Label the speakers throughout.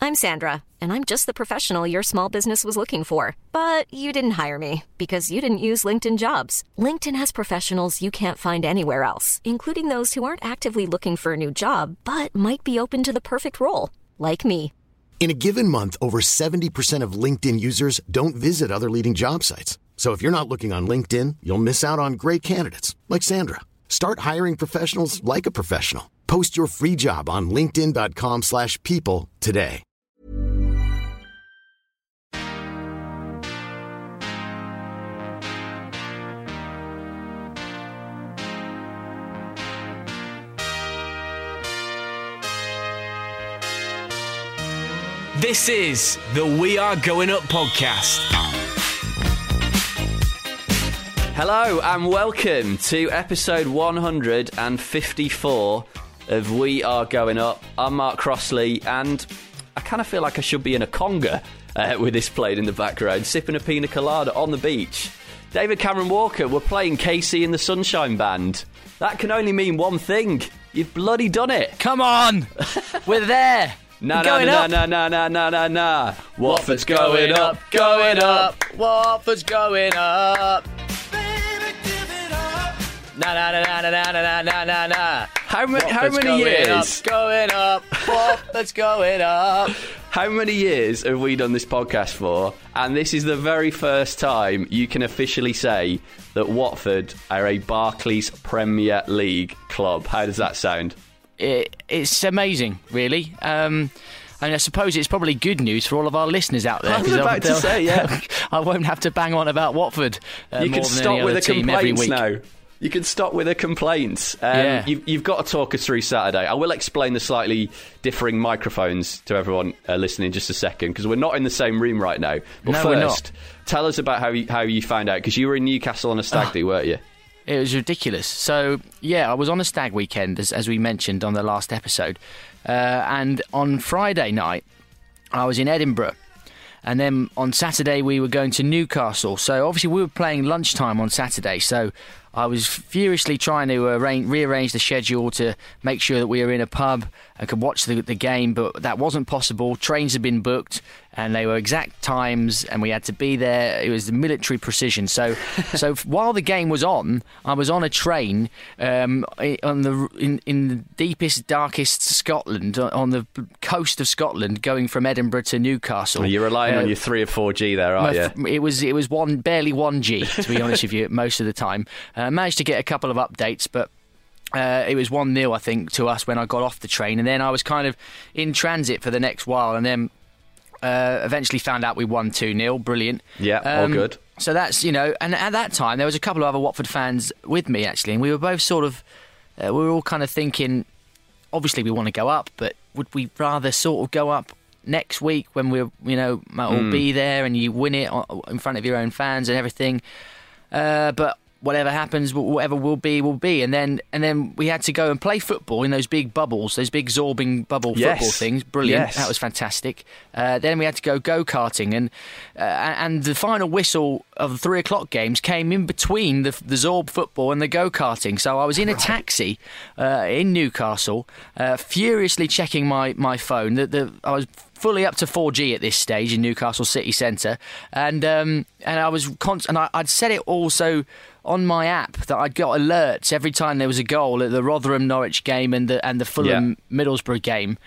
Speaker 1: I'm Sandra, and I'm just the professional your small business was looking for. But you didn't hire me because you didn't use LinkedIn Jobs. LinkedIn has professionals you can't find anywhere else, including those who aren't actively looking for a new job, but might be open to the perfect role, like me.
Speaker 2: In a given month, over 70% of LinkedIn users don't visit other leading job sites. So if you're not looking on LinkedIn, you'll miss out on great candidates like Sandra. Start hiring professionals like a professional. Post your free job on linkedin.com/people today.
Speaker 3: This is the We Are Going Up podcast.
Speaker 4: Hello and welcome to episode 154 of We Are Going Up. I'm Mark Crossley and I kind of feel like I should be in a conga with this played in the background, sipping a pina colada on the beach. David Cameron Walker, we're playing Casey and the Sunshine Band. That can only mean one thing. You've bloody done it.
Speaker 3: Come on, we're there.
Speaker 4: No.
Speaker 3: Watford's going up, going up. Watford's going up. Na.
Speaker 4: How many years?
Speaker 3: Going up. Watford's going up.
Speaker 4: How many years have we done this podcast for? And this is the very first time you can officially say that Watford are a Barclays Premier League club. How does that sound?
Speaker 3: It's amazing, really. And I suppose it's probably good news for all of our listeners out there.
Speaker 4: I was about to say, yeah.
Speaker 3: I won't have to bang on about Watford
Speaker 4: you
Speaker 3: more
Speaker 4: can
Speaker 3: than
Speaker 4: stop
Speaker 3: any
Speaker 4: with
Speaker 3: other
Speaker 4: the
Speaker 3: team every
Speaker 4: complaints
Speaker 3: week.
Speaker 4: now. You can stop with the complaints.
Speaker 3: Yeah.
Speaker 4: You've got to talk us through Saturday. I will explain the slightly differing microphones to everyone listening in just a second, because we're not in the same room right now. But
Speaker 3: No,
Speaker 4: first,
Speaker 3: we're not.
Speaker 4: Tell us about how you found out, because you were in Newcastle on a stag do, weren't you?
Speaker 3: It was ridiculous. So, yeah, I was on a stag weekend, as we mentioned on the last episode. And on Friday night, I was in Edinburgh. And then on Saturday, we were going to Newcastle. So, obviously, we were playing lunchtime on Saturday. So, I was furiously trying to rearrange the schedule to make sure that we were in a pub and could watch the game, but that wasn't possible. Trains had been booked, and they were exact times, and we had to be there. It was the military precision. So while the game was on, I was on a train in the deepest, darkest Scotland, on the coast of Scotland, going from Edinburgh to Newcastle.
Speaker 4: Well, you're relying on your 3 or 4G there, aren't you?
Speaker 3: It was barely 1G, to be honest with you, most of the time. Managed to get a couple of updates, but it was 1-0, I think, to us when I got off the train, and then I was kind of in transit for the next while, and then eventually found out we won 2-0. Brilliant.
Speaker 4: Yeah, all good.
Speaker 3: So that's, and at that time there was a couple of other Watford fans with me, actually, and we were both sort of, we were all kind of thinking, obviously we want to go up, but would we rather sort of go up next week when we're, might all be there and you win it in front of your own fans and everything, but whatever happens, whatever will be. And then we had to go and play football in those big bubbles, those big Zorbing bubble football things. Brilliant. Yes. That was fantastic. Then we had to go go-karting. And the final whistle of the 3 o'clock games came in between the Zorb football and the go-karting. So I was in a taxi in Newcastle, furiously checking my phone. I was fully up to 4G at this stage in Newcastle city centre, and I was I'd set it also on my app that I'd got alerts every time there was a goal at the Rotherham Norwich game and the Fulham Middlesbrough game,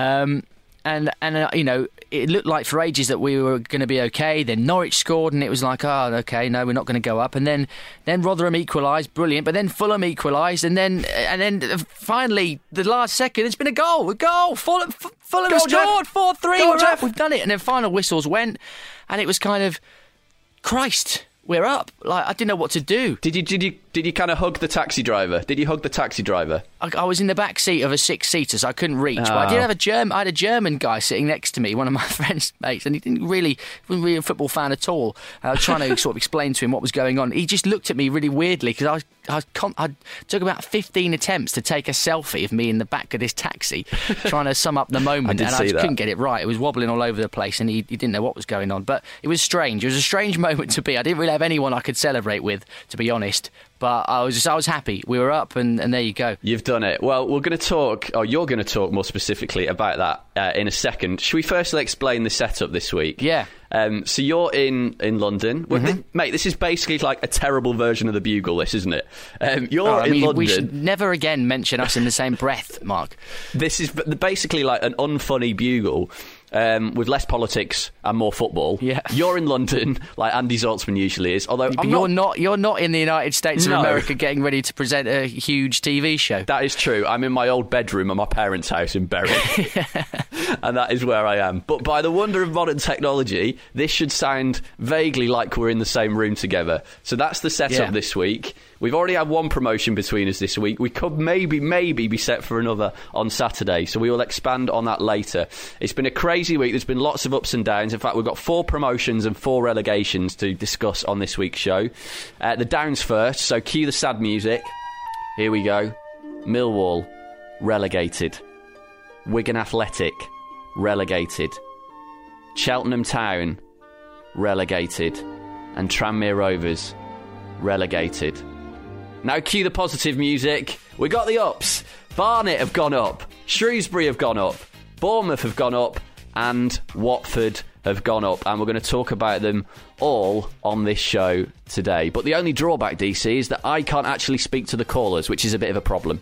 Speaker 3: it looked like for ages that we were going to be okay. Then Norwich scored, and it was like, oh, okay, no, we're not going to go up. And then Rotherham equalised, brilliant. But then Fulham equalised, and then finally, the last second, it's been a goal. Fulham scored 4-3. We're up. We've done it. And then final whistles went, and it was kind of, Christ, we're up. Like, I didn't know what to do.
Speaker 4: Did you kind of hug the taxi driver? Did you hug the taxi driver?
Speaker 3: I was in the back seat of a 6-seater, so I couldn't reach. But I did have I had a German guy sitting next to me, one of my friend's mates, and he wasn't really a football fan at all. I was trying to sort of explain to him what was going on. He just looked at me really weirdly because I took about 15 attempts to take a selfie of me in the back of this taxi, trying to sum up the moment, and I couldn't get it right. It was wobbling all over the place, and he didn't know what was going on. But it was strange. It was a strange moment to be. I didn't really have anyone I could celebrate with, to be honest. But I was happy. We were up, and there you go.
Speaker 4: You've done it. Well, you're going to talk more specifically about that in a second. Should we firstly explain the setup this week?
Speaker 3: Yeah.
Speaker 4: So you're in London. Mate, this is basically like a terrible version of the Bugle, this, isn't it? You're in London.
Speaker 3: We should never again mention us in the same breath, Mark. This
Speaker 4: is basically like an unfunny Bugle. With less politics and more football.
Speaker 3: Yeah.
Speaker 4: You're in London, like Andy Zaltzman usually is. Although
Speaker 3: you're not in the United States of America getting ready to present a huge TV show.
Speaker 4: That is true. I'm in my old bedroom at my parents' house in Bury. And that is where I am. But by the wonder of modern technology, this should sound vaguely like we're in the same room together. So that's the setup this week. We've already had one promotion between us this week. We could maybe be set for another on Saturday, so we will expand on that later. It's been a crazy week. There's been lots of ups and downs. In fact, we've got 4 promotions and 4 relegations to discuss on this week's show. The downs first, so cue the sad music. Here we go. Millwall, relegated. Wigan Athletic, relegated. Cheltenham Town, relegated. And Tranmere Rovers, relegated. Now cue the positive music. We got the ups. Barnet have gone up. Shrewsbury have gone up. Bournemouth have gone up. And Watford have gone up. And we're going to talk about them all on this show today. But the only drawback, DC, is that I can't actually speak to the callers, which is a bit of a problem.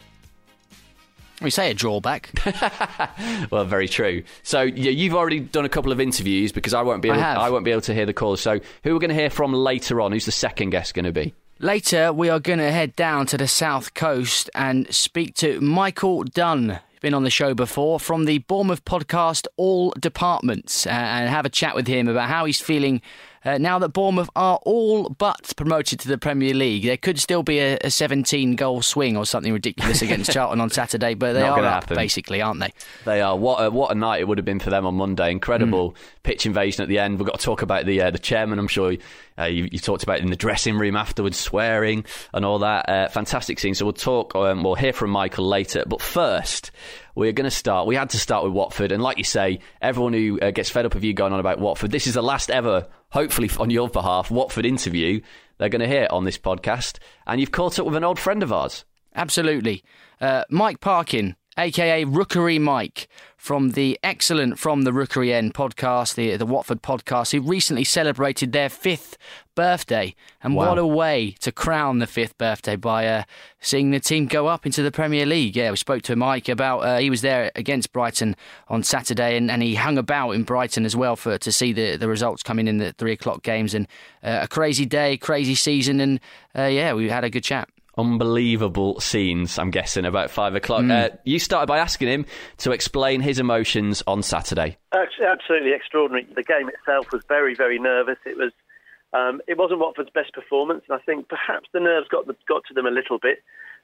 Speaker 3: We say a drawback.
Speaker 4: Well, very true. So you've already done a couple of interviews because I won't be able to hear the callers. So who we're going to hear from later on? Who's the second guest going to be?
Speaker 3: Later, we are going to head down to the south coast and speak to Michael Dunn. Been on the show before, from the Bournemouth podcast All Departments, and have a chat with him about how he's feeling now that Bournemouth are all but promoted to the Premier League. There could still be a 17-goal swing or something ridiculous against Charlton on Saturday, but they are up, basically, aren't they?
Speaker 4: They are. What a night it would have been for them on Monday. Incredible pitch invasion at the end. We've got to talk about the chairman. I'm sure you talked about it in the dressing room afterwards, swearing and all that. Fantastic scene. So we'll hear from Michael later. But first, we had to start with Watford. And like you say, everyone who gets fed up of you going on about Watford, this is the last ever, hopefully on your behalf, Watford interview they're going to hear on this podcast. And you've caught up with an old friend of ours.
Speaker 3: Absolutely. Mike Parkin, a.k.a. Rookery Mike, from the excellent From the Rookery End podcast, the Watford podcast, who recently celebrated their 5th birthday. And What a way to crown the 5th birthday by seeing the team go up into the Premier League. Yeah, we spoke to Mike about, he was there against Brighton on Saturday, and he hung about in Brighton as well to see the results coming in the 3 o'clock games. And a crazy day, crazy season, and we had a good chat.
Speaker 4: Unbelievable scenes, I'm guessing, about 5 o'clock. You started by asking him to explain his emotions on Saturday.
Speaker 5: Absolutely extraordinary. The game itself was very, very nervous. It wasn't Watford's best performance, and I think perhaps the nerves got to them a little bit.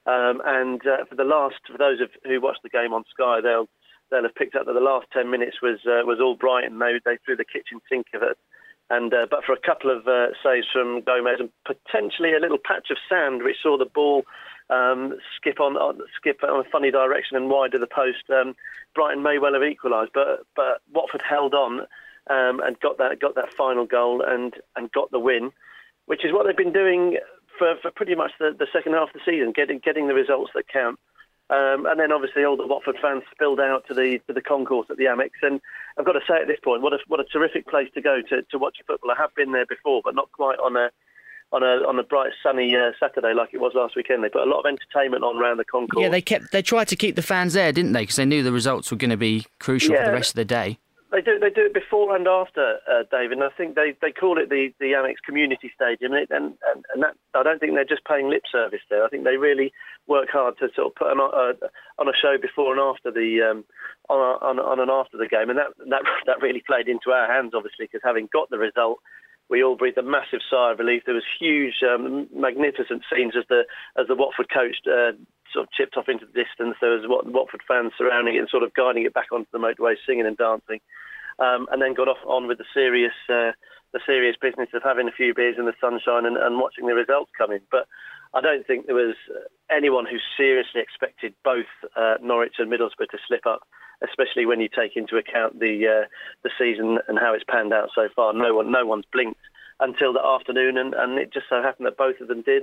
Speaker 5: For those who watched the game on Sky, they'll have picked up that the last 10 minutes was all Brighton. They threw the kitchen sink of it. But for a couple of saves from Gomez and potentially a little patch of sand, which saw the ball skip on a funny direction and wide of the post, Brighton may well have equalised. But Watford held on and got that final goal and got the win, which is what they've been doing for pretty much the second half of the season, getting the results that count. And then obviously all the Watford fans spilled out to the concourse at the Amex, and I've got to say at this point, what a terrific place to go to watch football. I have been there before, but not quite on a bright sunny Saturday like it was last weekend. They put a lot of entertainment on around the concourse.
Speaker 3: Yeah, they tried to keep the fans there, didn't they? Because they knew the results were going to be crucial for the rest of the day.
Speaker 5: They do it before and after, David. And I think they call it the Amex Community Stadium, and that, I don't think they're just paying lip service there. I think they really work hard to sort of put on a show before and after the after the game, and that really played into our hands, obviously, because having got the result, we all breathed a massive sigh of relief. There was huge, magnificent scenes as the Watford coach sort of chipped off into the distance. There was Watford fans surrounding it and sort of guiding it back onto the motorway, singing and dancing, and then got on with the serious business of having a few beers in the sunshine and watching the results come in. But I don't think there was anyone who seriously expected both Norwich and Middlesbrough to slip up, especially when you take into account the season and how it's panned out so far. No one's blinked until the afternoon, and it just so happened that both of them did.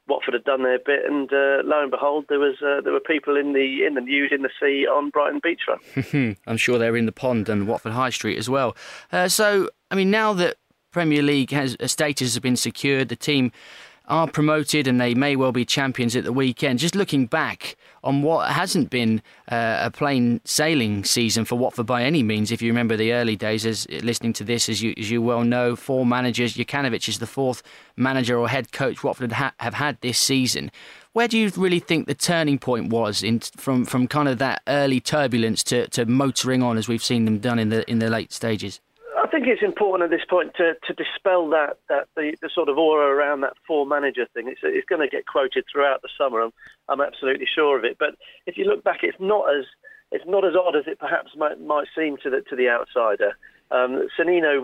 Speaker 5: Watford had done their bit, and lo and behold, there were people in the nude in the sea on Brighton beachfront.
Speaker 3: I'm sure they're in the pond and Watford High Street as well. So, I mean, now that Premier League status has been secured, the team are promoted and they may well be champions at the weekend. Just looking back on what hasn't been a plain sailing season for Watford by any means. If you remember the early days, as listening to this, as you well know, 4 managers. Jokanovic is the 4th manager or head coach Watford have had this season. Where do you really think the turning point was from kind of that early turbulence to motoring on as we've seen them done in the late stages?
Speaker 5: I think it's important at this point to dispel the sort of aura around that 4-manager thing. It's going to get quoted throughout the summer. I'm absolutely sure of it. But if you look back, it's not as odd as it perhaps might seem to the outsider. Sannino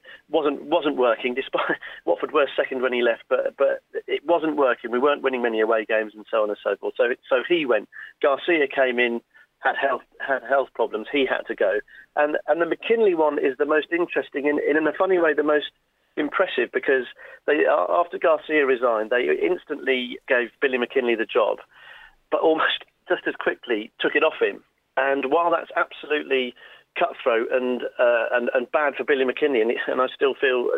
Speaker 5: wasn't working, despite Watford were second when he left, but it wasn't working. We weren't winning many away games and so on and so forth. So he went. Garcia came in. Had health problems. He had to go, and the McKinley one is the most interesting in a funny way, the most impressive, because after Garcia resigned, they instantly gave Billy McKinley the job, but almost just as quickly took it off him. And while that's absolutely cutthroat and bad for Billy McKinley, and I still feel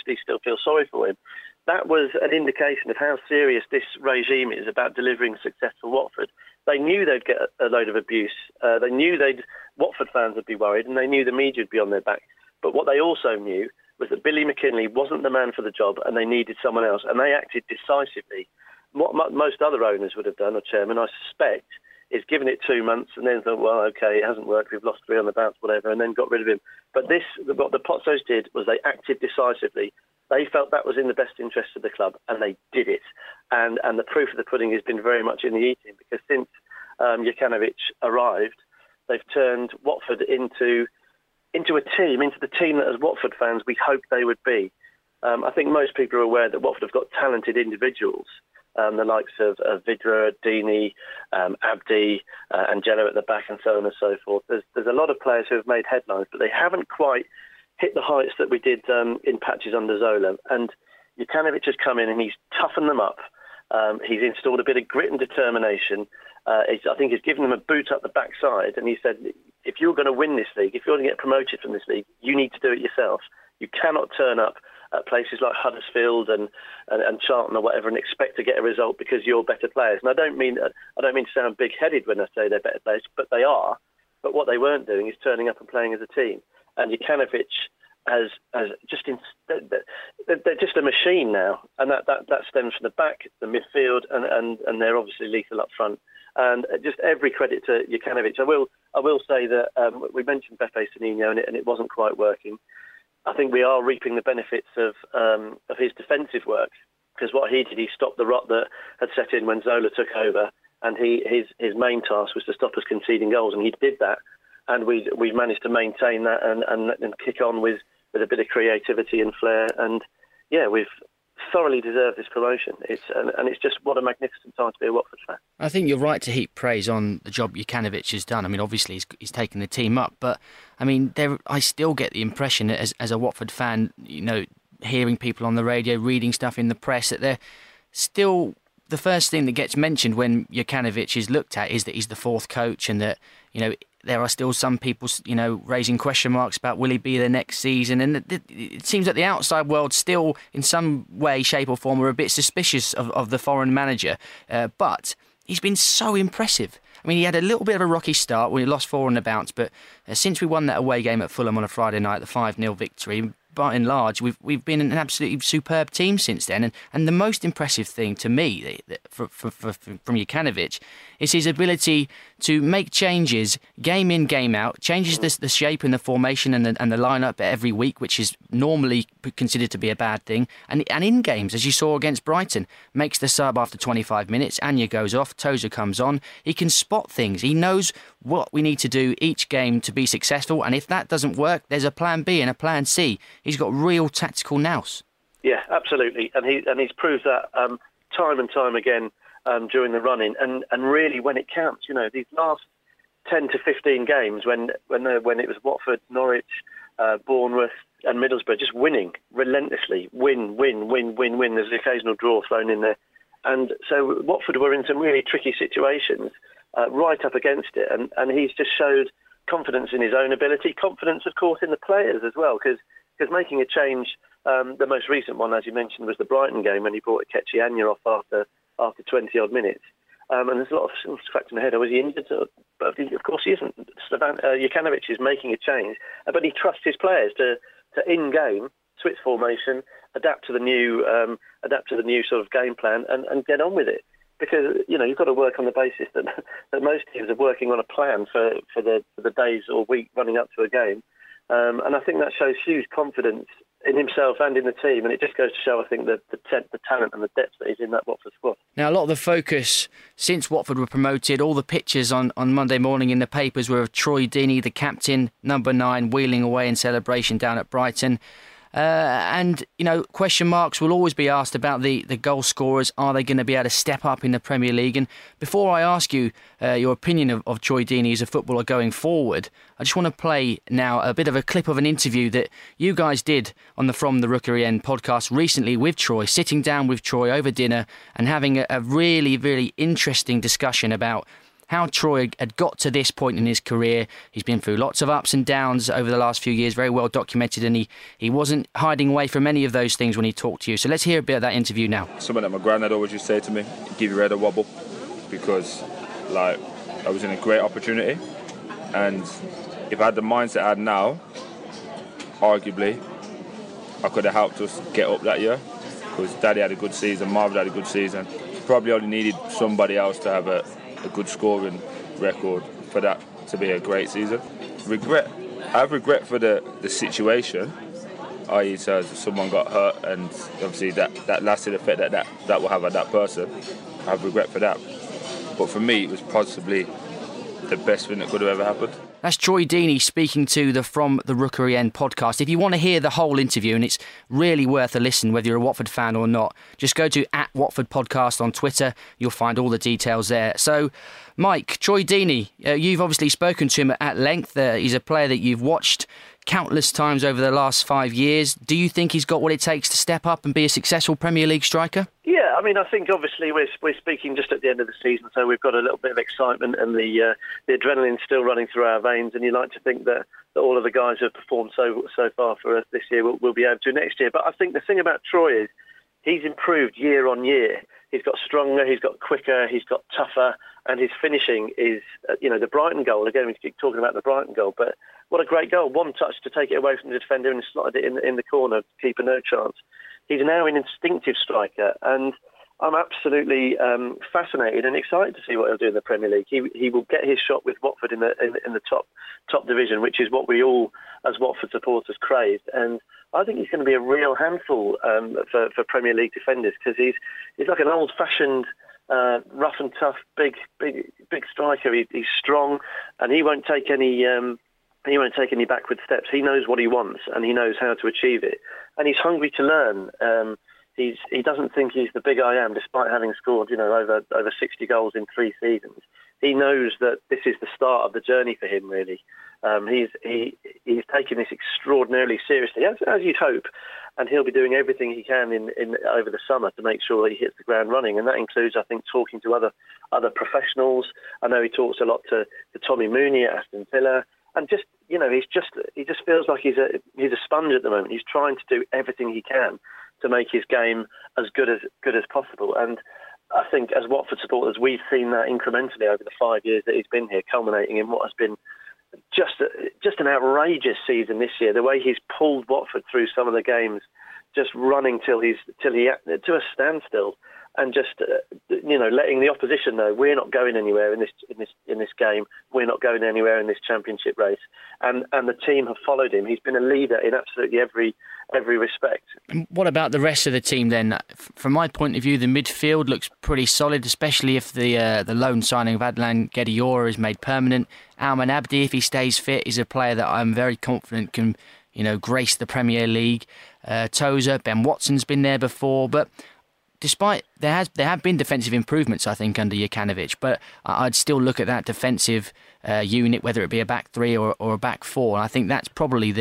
Speaker 5: sorry for him, that was an indication of how serious this regime is about delivering success for Watford. They knew they'd get a load of abuse. They knew Watford fans would be worried, and they knew the media would be on their back. But what they also knew was that Billy McKinley wasn't the man for the job, and they needed someone else. And they acted decisively. What most other owners would have done, or chairman, I suspect, is given it 2 months and then thought, well, okay, it hasn't worked. We've lost 3 on the bounce, whatever, and then got rid of him. But what the Pozzos did was they acted decisively. They felt that was in the best interest of the club, and they did it. And the proof of the pudding has been very much in the eating, because since Jokanovic arrived, they've turned Watford into the team that, as Watford fans, we hoped they would be. I think most people are aware that Watford have got talented individuals, the likes of Vidra, Deeney, Abdi, Angelo at the back, and so on and so forth. There's a lot of players who have made headlines, but they haven't quite hit the heights that we did in patches under Zola. And Jokanovic has come in and he's toughened them up. He's installed a bit of grit and determination. I think he's given them a boot up the backside, and he said, if you're going to win this league, if you're going to get promoted from this league, you need to do it yourself. You cannot turn up at places like Huddersfield and Charlton or whatever and expect to get a result because you're better players. And I don't mean to sound big-headed when I say they're better players, but they are. But what they weren't doing is turning up and playing as a team. And Jokanovic they're just a machine now, and that stems from the back, the midfield, and they're obviously lethal up front. And just every credit to Jokanovic. I will say that we mentioned Beppe Sannino and it wasn't quite working. I think we are reaping the benefits of his defensive work, because what he did, he stopped the rot that had set in when Zola took over, and his main task was to stop us conceding goals, and he did that. And we've managed to maintain that and kick on with a bit of creativity and flair. And yeah, we've thoroughly deserved this promotion. It's just what a magnificent time to be a Watford fan.
Speaker 3: I think you're right to heap praise on the job Jokanovic has done. I mean, obviously he's taken the team up, but I mean, I still get the impression that as a Watford fan, you know, hearing people on the radio, reading stuff in the press, that they're still, the first thing that gets mentioned when Jokanovic is looked at is that he's the 4th coach, and that, you know, there are still some people, you know, raising question marks about will he be there next season. And it seems that the outside world still, in some way, shape or form, are a bit suspicious of the foreign manager. But he's been so impressive. I mean, he had a little bit of a rocky start when he lost 4 on the bounce, but since we won that away game at Fulham on a Friday night, the 5-0 victory, by and large, we've been an absolutely superb team since then. And the most impressive thing to me from Jokanovic is his ability to make changes game in, game out, changes the shape and the formation and the lineup every week, which is normally considered to be a bad thing. And in games, as you saw against Brighton, makes the sub after 25 minutes. Anya goes off, Tozer comes on. He can spot things. He knows what we need to do each game to be successful. And if that doesn't work, there's a plan B and a plan C. He's got real tactical nous. Yeah,
Speaker 5: absolutely. And he's proved that time and time again during the run-in. And really, when it counts, you know, these last 10 to 15 games when it was Watford, Norwich, Bournemouth and Middlesbrough just winning relentlessly, win. There's an occasional draw thrown in there. And so Watford were in some really tricky situations right up against it. And he's just showed confidence in his own ability, confidence, of course, in the players as well, because making a change, the most recent one, as you mentioned, was the Brighton game when he brought Ikechi Anya off after 20-odd minutes. And there's a lot of facts in my head. Was he injured? But of course he isn't. Jokanovic is making a change, but he trusts his players to in-game switch formation, adapt to the new sort of game plan, and get on with it. Because you've got to work on the basis that most teams are working on a plan for the days or week running up to a game, and I think that shows huge confidence in himself and in the team, and it just goes to show, I think, the talent and the depth that is in that Watford squad.
Speaker 3: Now, a lot of the focus since Watford were promoted, all the pictures on Monday morning in the papers were of Troy Deeney, the captain, number 9, wheeling away in celebration down at Brighton. And question marks will always be asked about the goal scorers. Are they going to be able to step up in the Premier League? And before I ask you your opinion of Troy Deeney as a footballer going forward, I just want to play now a bit of a clip of an interview that you guys did on the From the Rookery End podcast recently with Troy, sitting down with Troy over dinner and having a really, really interesting discussion about how Troy had got to this point in his career. He's been through lots of ups and downs over the last few years, very well documented, and he wasn't hiding away from any of those things when he talked to you. So let's hear a bit of that interview now.
Speaker 6: Something that my granddad always used to say to me, give your head a wobble, because I was in a great opportunity, and if I had the mindset I had now, arguably, I could have helped us get up that year, because Daddy had a good season, Marv had a good season. Probably only needed somebody else to have a good scoring record for that to be a great season. I have regret for the situation, i.e. so someone got hurt, and obviously that lasted effect that will have on that person. I have regret for that. But for me, it was possibly the best thing that could have ever happened.
Speaker 3: That's Troy Deeney speaking to the From the Rookery End podcast. If you want to hear the whole interview, and it's really worth a listen whether you're a Watford fan or not, just go to @WatfordPodcast on Twitter. You'll find all the details there. So, Mike, Troy Deeney, you've obviously spoken to him at length. He's a player that you've watched countless times over the last 5 years. Do you think he's got what it takes to step up and be a successful Premier League striker?
Speaker 5: Yeah, I mean, I think obviously we're speaking just at the end of the season, so we've got a little bit of excitement and the adrenaline's still running through our veins, and you like to think that all of the guys who have performed so far for us this year will be able to next year. But I think the thing about Troy is he's improved year on year. He's got stronger, he's got quicker, he's got tougher, and his finishing is, the Brighton goal. Again, we keep talking about the Brighton goal, but what a great goal. One touch to take it away from the defender and slotted it in the corner, keeper no chance. He's now an instinctive striker, and I'm absolutely fascinated and excited to see what he'll do in the Premier League. He will get his shot with Watford in the top division, which is what we all, as Watford supporters, craved. And I think he's going to be a real handful for Premier League defenders, because he's like an old-fashioned, rough and tough, big striker. He's strong, and he won't take any backward steps. He knows what he wants, and he knows how to achieve it. And he's hungry to learn. He doesn't think he's the big I am, despite having scored, over 60 goals in 3 seasons. He knows that this is the start of the journey for him, really. He's taken this extraordinarily seriously, as you'd hope, and he'll be doing everything he can in over the summer to make sure that he hits the ground running, and that includes, I think, talking to other professionals. I know he talks a lot to Tommy Mooney at Aston Villa, and just he just feels like he's a sponge at the moment. He's trying to do everything he can to make his game as good as possible. And I think as Watford supporters, we've seen that incrementally over the 5 years that he's been here, culminating in what has been just an outrageous season this year. The way he's pulled Watford through some of the games, just running till he to a standstill, and just letting the opposition know we're not going anywhere in this game. We're not going anywhere in this championship race. And the team have followed him. He's been a leader in absolutely every respect.
Speaker 3: What about the rest of the team then? From my point of view, the midfield looks pretty solid, especially if the loan signing of Adlan Guediora is made permanent. Alman Abdi, if he stays fit, is a player that I'm very confident can grace the Premier League. Tozer, Ben Watson's been there before, but despite there have been defensive improvements, I think, under Jokanovic, but I'd still look at that defensive unit, whether it be a back 3 or a back 4. And I think that's probably the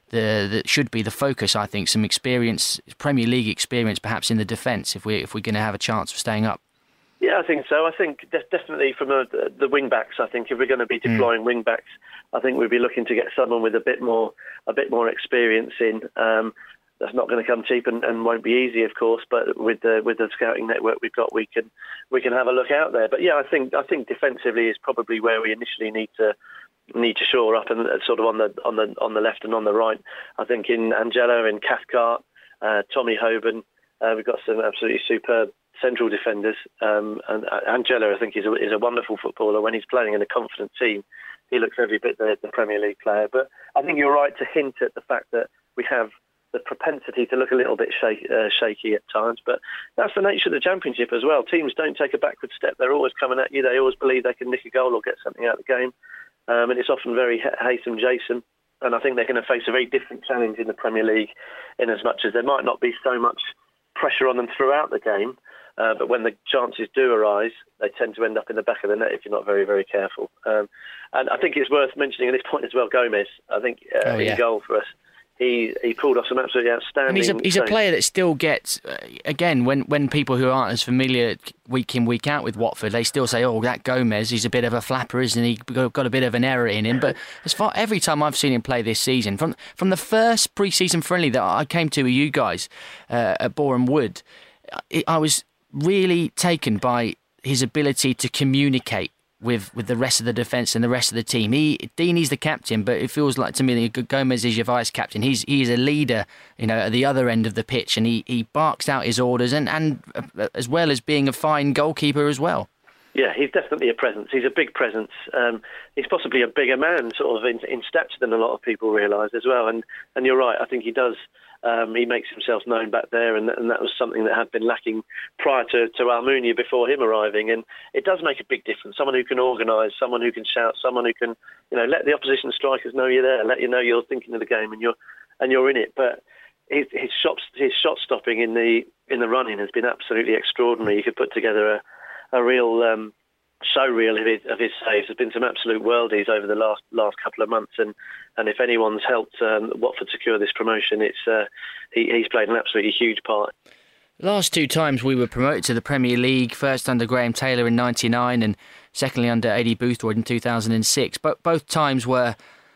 Speaker 3: that should be the focus. I think some experience, Premier League experience, perhaps in the defence, if we're going to have a chance of staying up.
Speaker 5: Yeah, I think so. I think definitely from the wing backs. I think if we're going to be deploying wing backs, I think we'd be looking to get someone with a bit more experience in. That's not going to come cheap and won't be easy, of course. But with the scouting network we've got, we can have a look out there. But yeah, I think defensively is probably where we initially need to shore up, and sort of on the left and on the right. I think in Angela, in Cathcart, Tommy Hoban, we've got some absolutely superb central defenders. And Angela, I think, is a wonderful footballer. When he's playing in a confident team, he looks every bit the Premier League player. But I think you're right to hint at the fact that we have the propensity to look a little bit shaky at times, but that's the nature of the Championship as well. Teams don't take a backward step. They're always coming at you. They always believe they can nick a goal or get something out of the game. And it's often very Haytham Jason. And I think they're going to face a very different challenge in the Premier League, in as much as there might not be so much pressure on them throughout the game. But when the chances do arise, they tend to end up in the back of the net if you're not very, very careful. And I think it's worth mentioning at this point as well, Gomez, I think, in goal for us. He pulled off some absolutely outstanding...
Speaker 3: And he's a player that still gets, again, when people who aren't as familiar week in, week out with Watford, they still say, oh, that Gomez, he's a bit of a flapper, isn't he? Got a bit of an error in him. But every time I've seen him play this season, from the first pre-season friendly that I came to with you guys at Boreham Wood, I was really taken by his ability to communicate with the rest of the defence and the rest of the team. Deeney's the captain, but it feels like to me that Gomez is your vice captain. He's a leader, at the other end of the pitch, and he barks out his orders, and as well as being a fine goalkeeper as well.
Speaker 5: Yeah, he's definitely a presence. He's a big presence. He's possibly a bigger man, sort of in stature than a lot of people realise as well. And you're right. I think he does. He makes himself known back there, and that was something that had been lacking prior to Almunia before him arriving. And it does make a big difference. Someone who can organise, someone who can shout, someone who can, let the opposition strikers know you're there, let you know you're thinking of the game and you're in it. But his shot stopping in the running has been absolutely extraordinary. He could put together a real show reel of his saves. There's been some absolute worldies over the last couple of months, and if anyone's helped Watford secure this promotion, it's he's played an absolutely huge part.
Speaker 3: Last two times we were promoted to the Premier League, first under Graham Taylor in '99 and secondly under Eddie Boothroyd in 2006. But both times were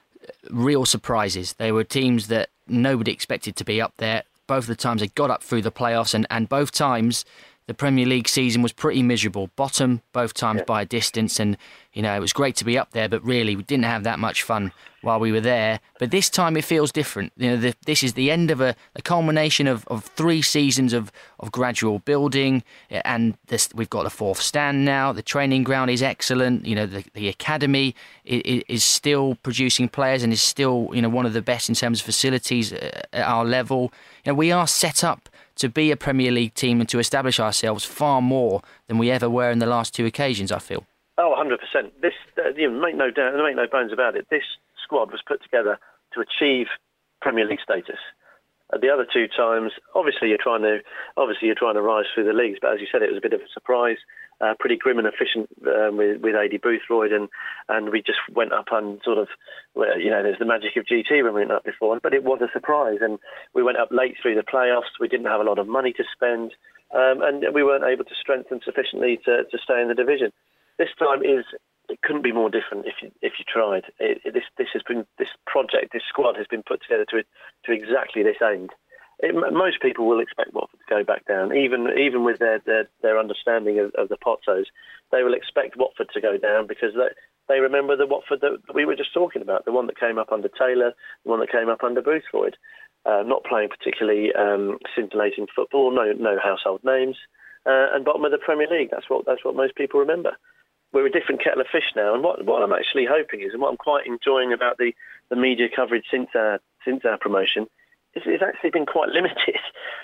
Speaker 3: real surprises. They were teams that nobody expected to be up there. Both of the times they got up through the playoffs, and both times the Premier League season was pretty miserable. Bottom both times by a distance, and it was great to be up there, but really we didn't have that much fun while we were there. But this time it feels different. This is the end of a culmination of 3 seasons of gradual building, and we've got the 4th stand now. The training ground is excellent. The academy is still producing players and is still one of the best in terms of facilities at our level. We are set up to be a Premier League team and to establish ourselves far more than we ever were in the last 2 occasions, I feel.
Speaker 5: Oh, 100%. This, make no bones about it. This squad was put together to achieve Premier League status. The other 2 times, obviously you're trying to rise through the leagues, but as you said, it was a bit of a surprise. Pretty grim and efficient with Eddie Boothroyd, and we just went up on sort of, there's the magic of GT when we went up before, but it was a surprise, and we went up late through the playoffs. We didn't have a lot of money to spend, and we weren't able to strengthen sufficiently to stay in the division. This time it couldn't be more different if you tried. This squad has been put together to exactly this end. Most people will expect Watford to go back down, even with their understanding of the Pozzos. They will expect Watford to go down because they remember the Watford that we were just talking about, the one that came up under Taylor, the one that came up under Boothroyd. Not playing particularly scintillating football, no household names, and bottom of the Premier League. That's what most people remember. We're a different kettle of fish now, and what I'm actually hoping is, and what I'm quite enjoying about the media coverage since our promotion, it's actually been quite limited,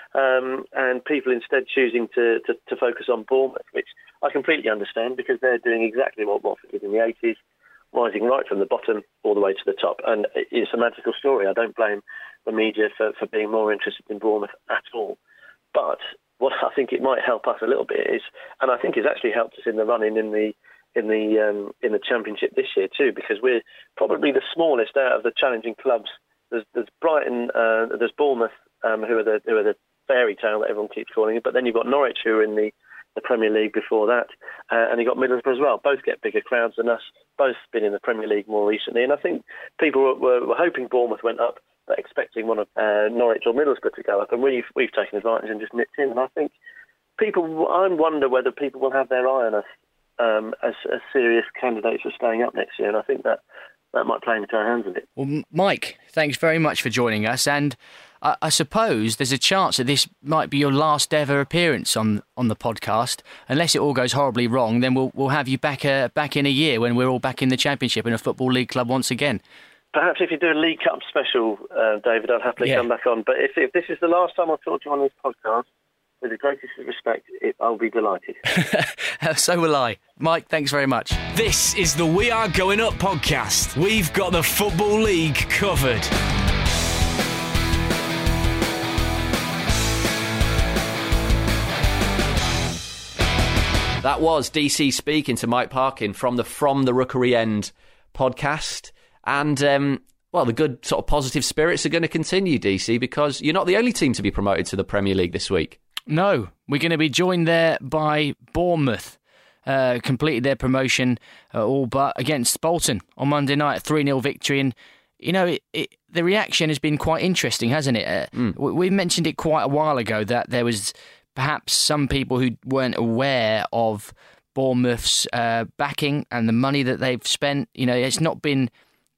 Speaker 5: and people instead choosing to focus on Bournemouth, which I completely understand because they're doing exactly what Watford did in the 80s, rising right from the bottom all the way to the top. And it's a magical story. I don't blame the media for being more interested in Bournemouth at all. But what I think it might help us a little bit is, and I think it's actually helped us in the running in the Championship this year too, because we're probably the smallest out of the challenging clubs there's Brighton, there's Bournemouth, who are the fairy tale that everyone keeps calling it. But then you've got Norwich, who are in the Premier League before that, and you've got Middlesbrough as well. Both get bigger crowds than us. Both been in the Premier League more recently, and I think people were hoping Bournemouth went up, but expecting one of Norwich or Middlesbrough to go up, and we've taken advantage and just nipped in. And I think I wonder whether people will have their eye on us as serious candidates for staying up next year, and I think that might play into our hands a bit.
Speaker 3: Well, Mike, thanks very much for joining us, and I suppose there's a chance that this might be your last ever appearance on the podcast. Unless it all goes horribly wrong, then we'll have you back in a year when we're all back in the Championship in a Football League club once again.
Speaker 5: Perhaps if you do a League Cup special, David, I'd happily come back on. But if this is the last time I've talked to you on this podcast, with the greatest respect, I'll be delighted.
Speaker 3: So will I. Mike, thanks very much.
Speaker 7: This is the We Are Going Up podcast. We've got the Football League covered.
Speaker 4: That was DC speaking to Mike Parkin from the Rookery End podcast. And, the good sort of positive spirits are going to continue, DC, because you're not the only team to be promoted to the Premier League this week.
Speaker 3: No, we're going to be joined there by Bournemouth. Completed their promotion all but against Bolton on Monday night, 3-0 victory. And, the reaction has been quite interesting, hasn't it? We mentioned it quite a while ago that there was perhaps some people who weren't aware of Bournemouth's backing and the money that they've spent. It's not been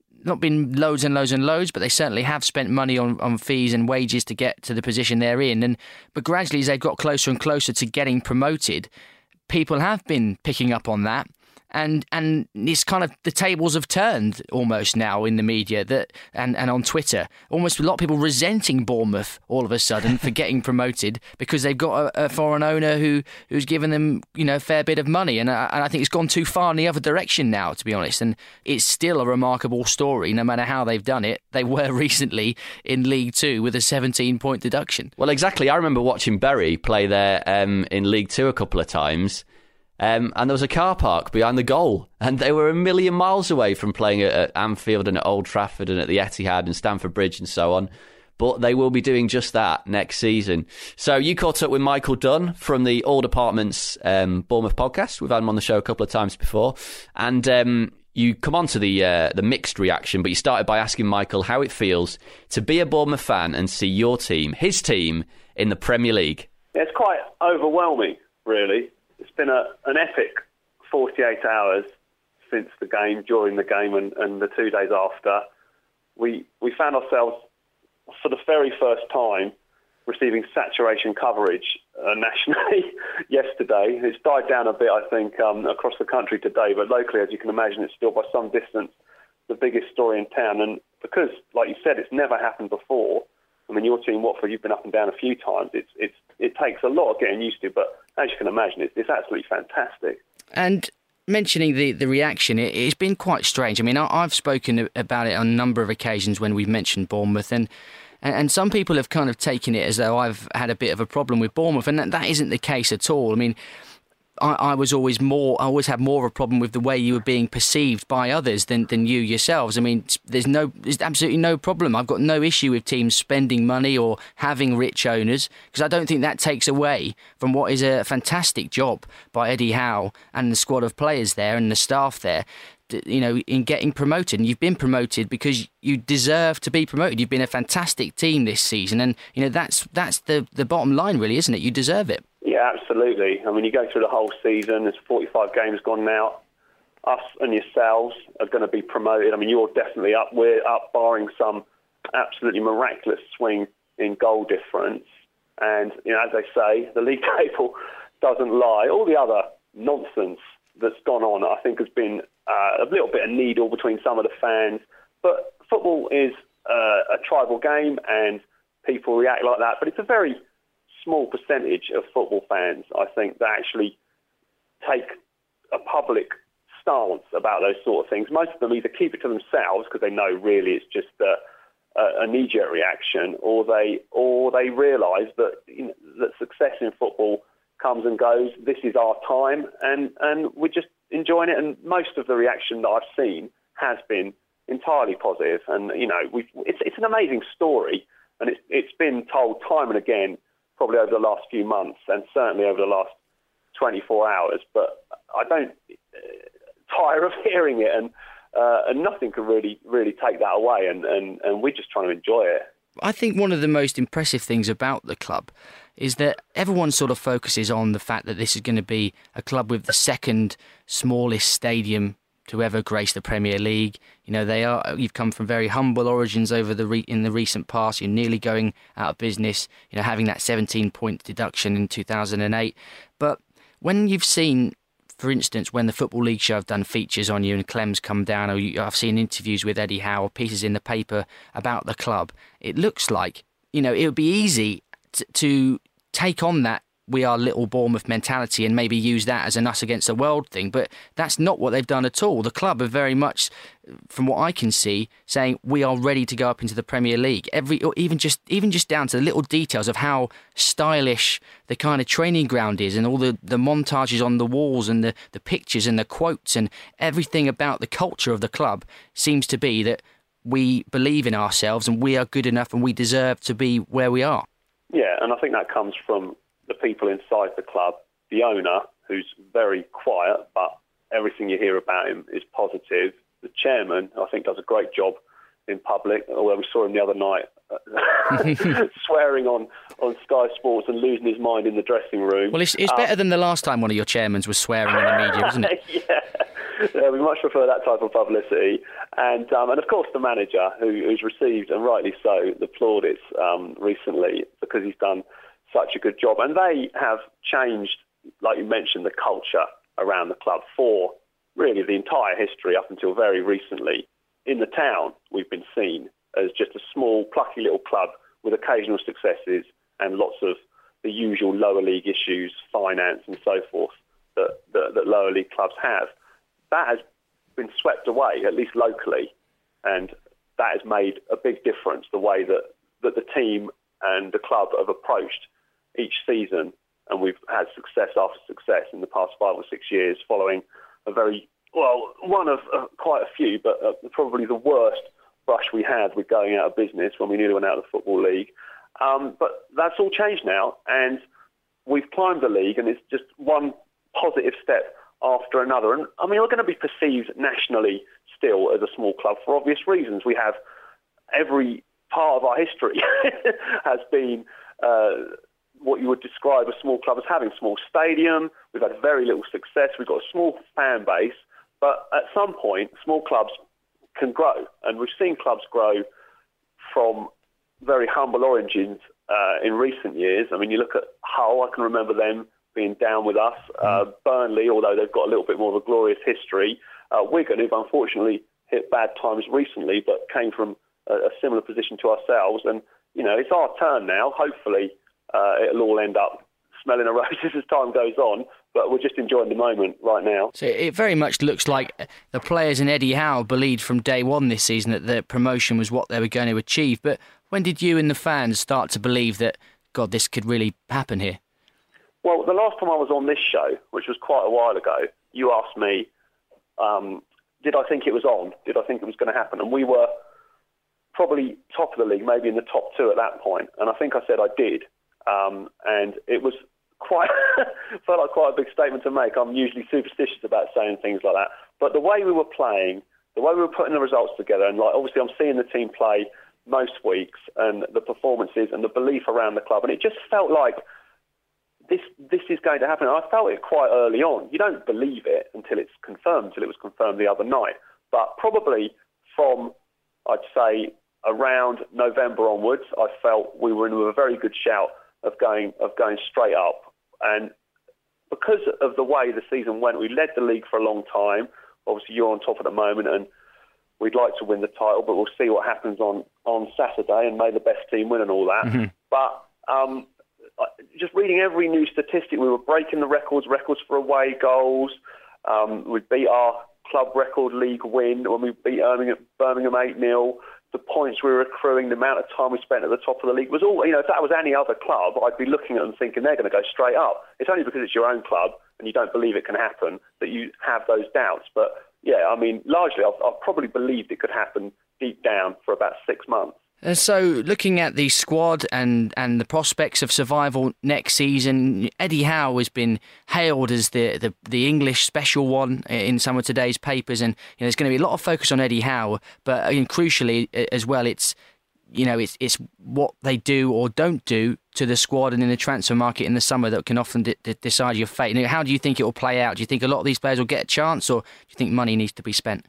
Speaker 3: loads and loads and loads, but they certainly have spent money on fees and wages to get to the position they're in. But gradually, as they've got closer and closer to getting promoted, people have been picking up on that. And it's kind of, the tables have turned almost now in the media and on Twitter. Almost a lot of people resenting Bournemouth all of a sudden for getting promoted because they've got a foreign owner who's given them a fair bit of money. And I think it's gone too far in the other direction now, to be honest. And it's still a remarkable story, no matter how they've done it. They were recently in League Two with a 17-point deduction.
Speaker 4: Well, exactly. I remember watching Bury play there in League Two a couple of times. And there was a car park behind the goal, and they were a million miles away from playing at Anfield and at Old Trafford and at the Etihad and Stamford Bridge and so on. But they will be doing just that next season. So you caught up with Michael Dunn from the All Departments Bournemouth podcast. We've had him on the show a couple of times before. And you come on to the mixed reaction, but you started by asking Michael how it feels to be a Bournemouth fan and see your team, his team, in the Premier League.
Speaker 8: It's quite overwhelming, really. It's been an epic 48 hours since the game, during the game, and the 2 days after. We found ourselves, for the very first time, receiving saturation coverage nationally yesterday. It's died down a bit, I think, across the country today, but locally, as you can imagine, it's still by some distance the biggest story in town. And because, like you said, it's never happened before. I mean, your team, Watford, you've been up and down a few times. It takes a lot of getting used to, but as you can imagine, it's absolutely fantastic.
Speaker 3: And mentioning the reaction, it's been quite strange. I mean, I've spoken about it on a number of occasions when we've mentioned Bournemouth, and some people have kind of taken it as though I've had a bit of a problem with Bournemouth, and that isn't the case at all. I mean, I always had more of a problem with the way you were being perceived by others than you yourselves. I mean, there's absolutely no problem. I've got no issue with teams spending money or having rich owners, because I don't think that takes away from what is a fantastic job by Eddie Howe and the squad of players there and the staff there, in getting promoted. And you've been promoted because you deserve to be promoted. You've been a fantastic team this season, and that's the bottom line, really, isn't it? You deserve it.
Speaker 8: Yeah, absolutely. I mean, you go through the whole season, there's 45 games gone now. Us and yourselves are going to be promoted. I mean, you're definitely up. We're up, barring some absolutely miraculous swing in goal difference. And, as they say, the league table doesn't lie. All the other nonsense that's gone on, I think, has been a little bit of needle between some of the fans. But football is a tribal game, and people react like that. But it's a very small percentage of football fans, I think, that actually take a public stance about those sort of things. Most of them either keep it to themselves because they know really it's just a knee-jerk reaction, or they realise that that success in football comes and goes. This is our time, and we're just enjoying it. And most of the reaction that I've seen has been entirely positive. And, it's an amazing story, and it's been told time and again, probably over the last few months, and certainly over the last 24 hours. But I don't tire of hearing it, and nothing can really take that away, and we're just trying to enjoy it.
Speaker 3: I think one of the most impressive things about the club is that everyone sort of focuses on the fact that this is going to be a club with the second smallest stadium to ever grace the Premier League. You've come from very humble origins in the recent past. You're nearly going out of business, having that 17-point deduction in 2008. But when you've seen, for instance, when the Football League show have done features on you and Clem's come down, or I've seen interviews with Eddie Howe or pieces in the paper about the club, it looks like, it would be easy to take on that we are little Bournemouth mentality and maybe use that as an us against the world thing. But that's not what they've done at all. The club are very much, from what I can see, saying we are ready to go up into the Premier League. Even just down to the little details of how stylish the kind of training ground is, and all the montages on the walls, and the pictures and the quotes, and everything about the culture of the club seems to be that we believe in ourselves and we are good enough and we deserve to be where we are.
Speaker 8: Yeah, and I think that comes from the people inside the club, the owner, who's very quiet, but everything you hear about him is positive. The chairman, I think, does a great job in public, although we saw him the other night swearing on Sky Sports and losing his mind in the dressing room.
Speaker 3: Well, it's better than the last time one of your chairmans was swearing in the media, isn't it?
Speaker 8: Yeah, we much prefer that type of publicity. And of course the manager, who's received, and rightly so, the plaudits recently, because he's done such a good job. And they have changed, like you mentioned, the culture around the club for really the entire history up until very recently. In the town, we've been seen as just a small, plucky little club with occasional successes and lots of the usual lower league issues, finance and so forth, that lower league clubs have. That has been swept away, at least locally, and that has made a big difference, the way that the team and the club have approached each season, and we've had success after success in the past 5 or 6 years, following one of quite a few, but probably the worst brush we had with going out of business when we nearly went out of the Football League. But that's all changed now, and we've climbed the league, and it's just one positive step after another. And I mean, we're going to be perceived nationally still as a small club for obvious reasons. We have every part of our history has been what you would describe a small club as having. Small stadium, we've had very little success, we've got a small fan base, but at some point small clubs can grow, and we've seen clubs grow from very humble origins in recent years. I mean, you look at Hull, I can remember them being down with us. Burnley, although they've got a little bit more of a glorious history. Wigan, who've unfortunately hit bad times recently, but came from a similar position to ourselves. And, it's our turn now. Hopefully it'll all end up smelling of roses as time goes on, but we're just enjoying the moment right now.
Speaker 3: So it very much looks like the players and Eddie Howe believed from day one this season that the promotion was what they were going to achieve. But when did you and the fans start to believe that, God, this could really happen here?
Speaker 8: Well, the last time I was on this show, which was quite a while ago, you asked me, did I think it was on? Did I think it was going to happen? And we were probably top of the league, maybe in the top 2 at that point. And I think I said I did. And it was felt like quite a big statement to make. I'm usually superstitious about saying things like that. But the way we were playing, the way we were putting the results together, and obviously I'm seeing the team play most weeks, and the performances and the belief around the club, and it just felt like this is going to happen. And I felt it quite early on. You don't believe it until it's confirmed, until it was confirmed the other night. But probably from, I'd say, around November onwards, I felt we were in a very good shout of going straight up. And because of the way the season went, we led the league for a long time. Obviously, you're on top at the moment, and we'd like to win the title, but we'll see what happens on Saturday, and may the best team win and all that. Mm-hmm. But just reading every new statistic, we were breaking the records for away goals. We beat our club record league win when we beat Birmingham 8-0. The points we were accruing, the amount of time we spent at the top of the league was all, if that was any other club, I'd be looking at them thinking they're going to go straight up. It's only because it's your own club and you don't believe it can happen that you have those doubts. But yeah, I mean, largely I've probably believed it could happen deep down for about 6 months.
Speaker 3: And so, looking at the squad and the prospects of survival next season, Eddie Howe has been hailed as the English special one in some of today's papers, and there's going to be a lot of focus on Eddie Howe, but crucially as well, it's what they do or don't do to the squad and in the transfer market in the summer that can often decide your fate. How do you think it will play out? Do you think a lot of these players will get a chance, or do you think money needs to be spent?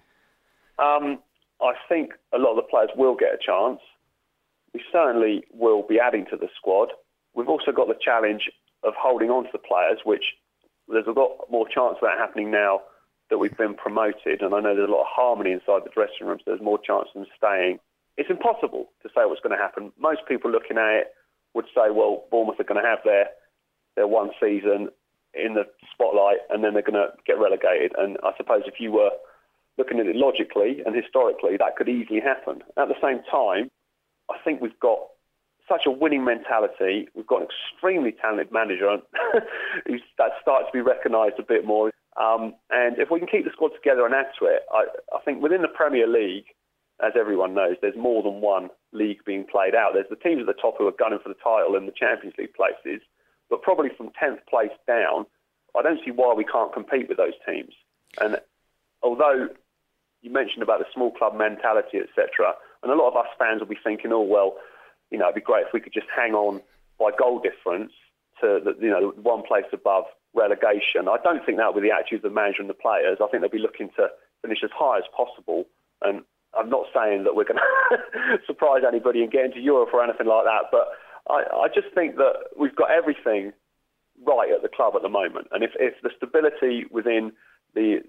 Speaker 8: I think a lot of the players will get a chance. We certainly will be adding to the squad. We've also got the challenge of holding on to the players, which there's a lot more chance of that happening now that we've been promoted. And I know there's a lot of harmony inside the dressing rooms. There's more chance of them staying. It's impossible to say what's going to happen. Most people looking at it would say, well, Bournemouth are going to have their one season in the spotlight and then they're going to get relegated. And I suppose if you were looking at it logically and historically, that could easily happen. At the same time, I think we've got such a winning mentality. We've got an extremely talented manager who's that starts to be recognised a bit more. And if we can keep the squad together and add to it, I think within the Premier League, as everyone knows, there's more than one league being played out. There's the teams at the top who are gunning for the title in the Champions League places, but probably from 10th place down, I don't see why we can't compete with those teams. And although you mentioned about the small club mentality, etc., and a lot of us fans will be thinking, oh, well, it'd be great if we could just hang on by goal difference to the one place above relegation. I don't think that will be the attitude of the manager and the players. I think they'll be looking to finish as high as possible. And I'm not saying that we're going to surprise anybody and get into Europe or anything like that, but I just think that we've got everything right at the club at the moment. And if the stability within the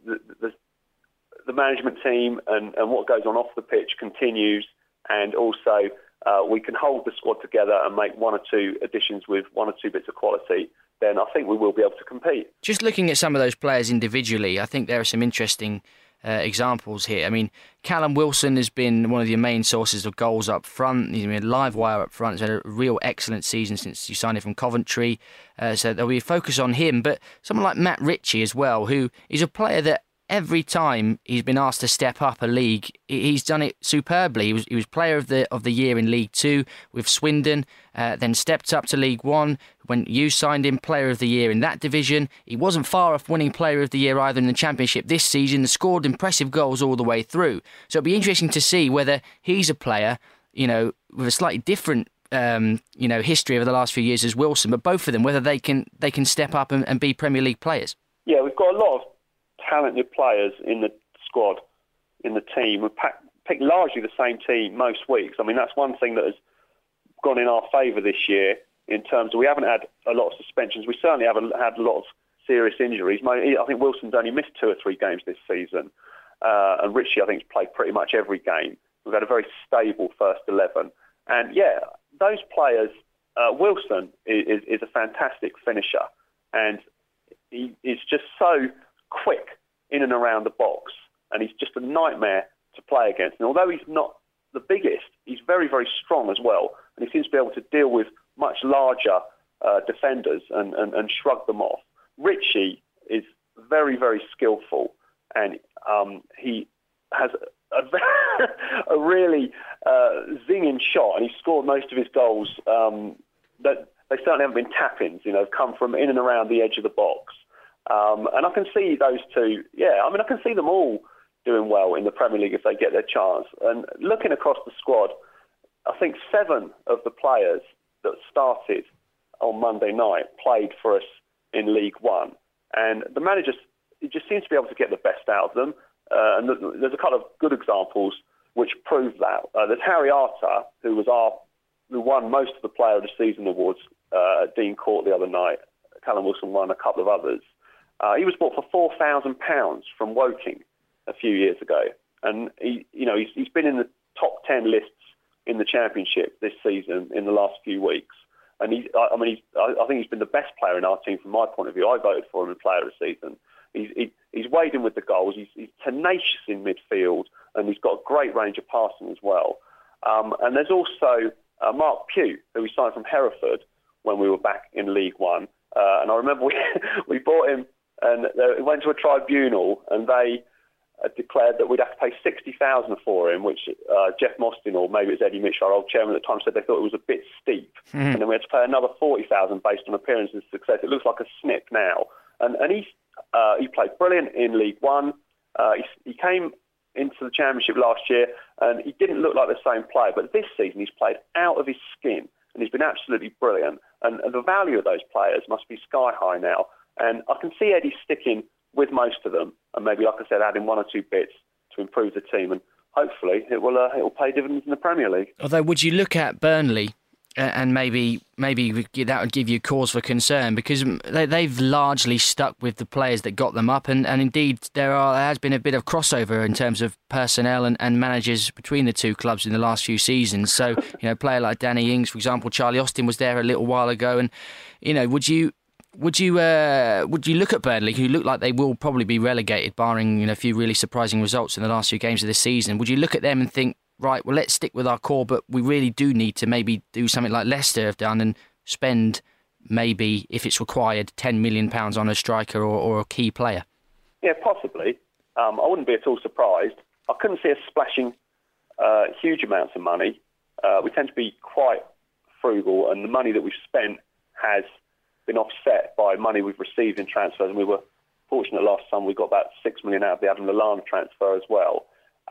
Speaker 8: management team and what goes on off the pitch continues, and also we can hold the squad together and make one or two additions with one or two bits of quality, then I think we will be able to compete. Just
Speaker 3: looking at some of those players individually, I think there are some interesting examples here. I mean, Callum Wilson has been one of the main sources of goals up front. He's been a live wire up front. He's had a real excellent season since you signed him from Coventry. So there'll be a focus on him. But someone like Matt Ritchie as well, who is a player that every time he's been asked to step up a league, he's done it superbly. He was Player of the Year in League 2 with Swindon, then stepped up to League 1 when you signed him Player of the Year in that division. He wasn't far off winning Player of the Year either in the Championship this season. Scored impressive goals all the way through. So it'll be interesting to see whether he's a player, with a slightly different history over the last few years as Wilson, but both of them, whether they can step up and be Premier League players.
Speaker 8: Yeah, we've got a lot of talented players in the squad, in the team. We've picked largely the same team most weeks. I mean, that's one thing that has gone in our favour this year in terms of we haven't had a lot of suspensions. We certainly haven't had a lot of serious injuries. I think Wilson's only missed 2 or 3 games this season. And Ritchie, I think, has played pretty much every game. We've had a very stable first 11. And, yeah, those players, Wilson is a fantastic finisher. And he is just so quick in and around the box, and he's just a nightmare to play against. And although he's not the biggest, he's very, very strong as well, and he seems to be able to deal with much larger defenders and shrug them off. Ritchie is very, very skillful, and he has a really zinging shot, and he scored most of his goals that they certainly haven't been tap-ins, come from in and around the edge of the box. And I can see those two, I can see them all doing well in the Premier League if they get their chance. And looking across the squad, I think 7 of the players that started on Monday night played for us in League 1. And the manager just seems to be able to get the best out of them. And there's a couple of good examples which prove that. There's Harry Arter, who won most of the Player of the Season awards at Dean Court the other night. Callum Wilson won a couple of others. He was bought for £4,000 from Woking a few years ago, and he's been in the top 10 lists in the Championship this season in the last few weeks. And I think he's been the best player in our team from my point of view. I voted for him as Player of the Season. He's weighed in with the goals. He's tenacious in midfield, and he's got a great range of passing as well. And there's also Mark Pugh, who we signed from Hereford when we were back in League 1. And I remember we bought him. And it went to a tribunal, and they declared that we'd have to pay $60,000 for him, which Jeff Mostyn, or maybe it was Eddie Mitchell, our old chairman at the time, said they thought it was a bit steep. And then we had to pay another $40,000 based on appearance and success. It looks like a snip now. And he played brilliant in League One. He came into the Championship last year and he didn't look like the same player. But this season he's played out of his skin and he's been absolutely brilliant. And the value of those players must be sky high now. And I can see Eddie sticking with most of them, and maybe, like I said, adding one or two bits to improve the team, and hopefully it will pay dividends in the Premier League.
Speaker 3: Although, would you look at Burnley and maybe that would give you cause for concern, because they've largely stuck with the players that got them up, and indeed there has been a bit of crossover in terms of personnel and managers between the two clubs in the last few seasons. So, a player like Danny Ings, for example, Charlie Austin was there a little while ago, and would you look at Burnley, who look like they will probably be relegated, barring a few really surprising results in the last few games of this season? Would you look at them and think, right, well, let's stick with our core, but we really do need to maybe do something like Leicester have done and spend maybe, if it's required, £10 million on a striker or a key player?
Speaker 8: Yeah, possibly. I wouldn't be at all surprised. I couldn't see us splashing huge amounts of money. We tend to be quite frugal, and the money that we've spent has been offset by money we've received in transfers, and we were fortunate last summer we got about $6 million out of the Adam Lallana transfer as well.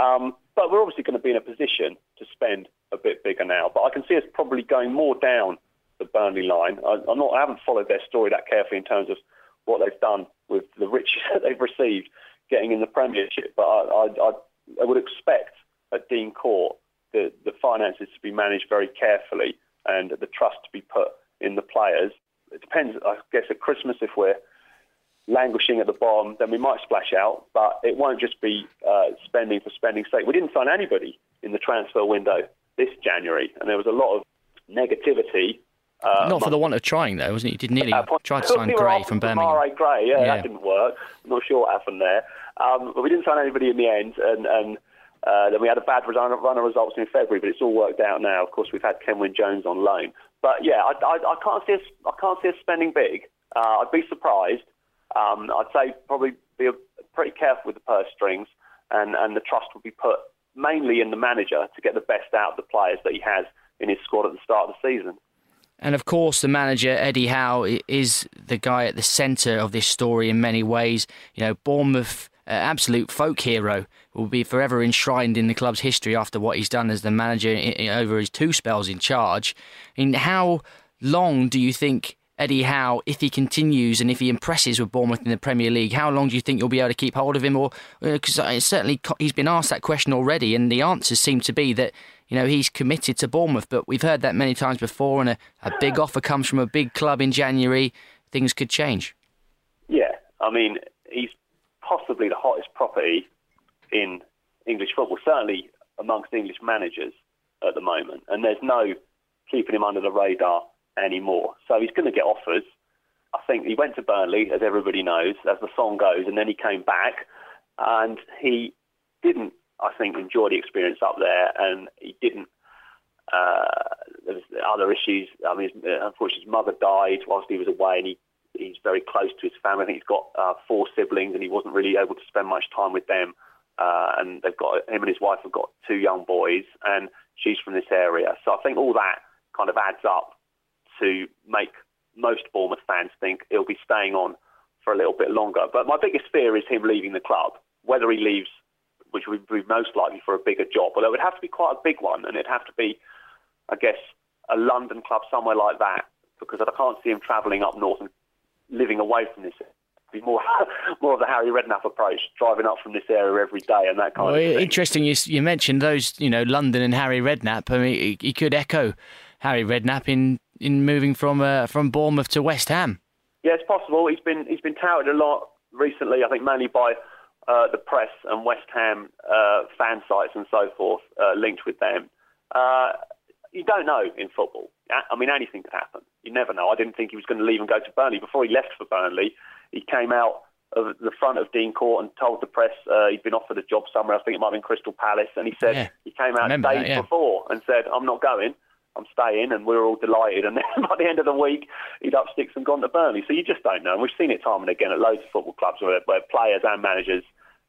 Speaker 8: But we're obviously going to be in a position to spend a bit bigger now. But I can see us probably going more down the Burnley line. I haven't followed their story that carefully in terms of what they've done with the riches that they've received getting in the Premiership. But I would expect at Dean Court the finances to be managed very carefully and the trust to be put in the players. It depends, I guess, at Christmas, if we're languishing at the bottom, then we might splash out, but it won't just be spending for spending's sake. We didn't sign anybody in the transfer window this January, and there was a lot of negativity.
Speaker 3: Not for the want of trying, though, wasn't it? You did nearly try to sign Gray from Birmingham.
Speaker 8: Gray, that didn't work. I'm not sure what happened there. But we didn't sign anybody in the end, and then we had a bad run of results in February, but it's all worked out now. Of course, we've had Kenwyne Jones on loan. But yeah, I can't see us spending big. I'd be surprised. I'd say probably be pretty careful with the purse strings, and the trust will be put mainly in the manager to get the best out of the players that he has in his squad at the start of the season.
Speaker 3: And of course, the manager, Eddie Howe, is the guy at the centre of this story in many ways. Bournemouth, absolute folk hero, will be forever enshrined in the club's history after what he's done as the manager over his two spells in charge. I mean, how long do you think Eddie Howe, if he continues and if he impresses with Bournemouth in the Premier League, how long do you think you'll be able to keep hold of him? Or because certainly he's been asked that question already, and the answers seem to be that he's committed to Bournemouth. But we've heard that many times before, and a big offer comes from a big club in January, things could change.
Speaker 8: Yeah, I mean, he's possibly the hottest property in English football, certainly amongst English managers at the moment, and there's no keeping him under the radar anymore. So he's going to get offers. I think he went to Burnley, as everybody knows, as the song goes, and then he came back, and he didn't, I think, enjoy the experience up there, and he didn't. There was other issues. I mean, unfortunately, his mother died whilst he was away, and he's very close to his family. I think he's got 4 siblings, and he wasn't really able to spend much time with them. And him and his wife have got 2 young boys, and she's from this area. So I think all that kind of adds up to make most Bournemouth fans think he'll be staying on for a little bit longer. But my biggest fear is him leaving the club. Whether he leaves, which would be most likely for a bigger job, but it would have to be quite a big one, and it'd have to be, I guess, a London club, somewhere like that, because I can't see him travelling up north and living away from this. It'd be more of the Harry Redknapp approach, driving up from this area every day and that kind of thing.
Speaker 3: Interesting you mentioned those, London and Harry Redknapp. I mean, he could echo Harry Redknapp in moving from Bournemouth to West Ham.
Speaker 8: Yeah, it's possible. He's been touted a lot recently, I think mainly by the press and West Ham fan sites and so forth, linked with them. You don't know in football. I mean, anything could happen. You never know. I didn't think he was going to leave and go to Burnley. Before he left for Burnley, he came out of the front of Dean Court and told the press he'd been offered a job somewhere. I think it might have been Crystal Palace. And he said he came out days before and said, I'm not going. I'm staying, and we were all delighted. And then by the end of the week, he'd up sticks and gone to Burnley. So you just don't know. And we've seen it time and again at loads of football clubs where players and managers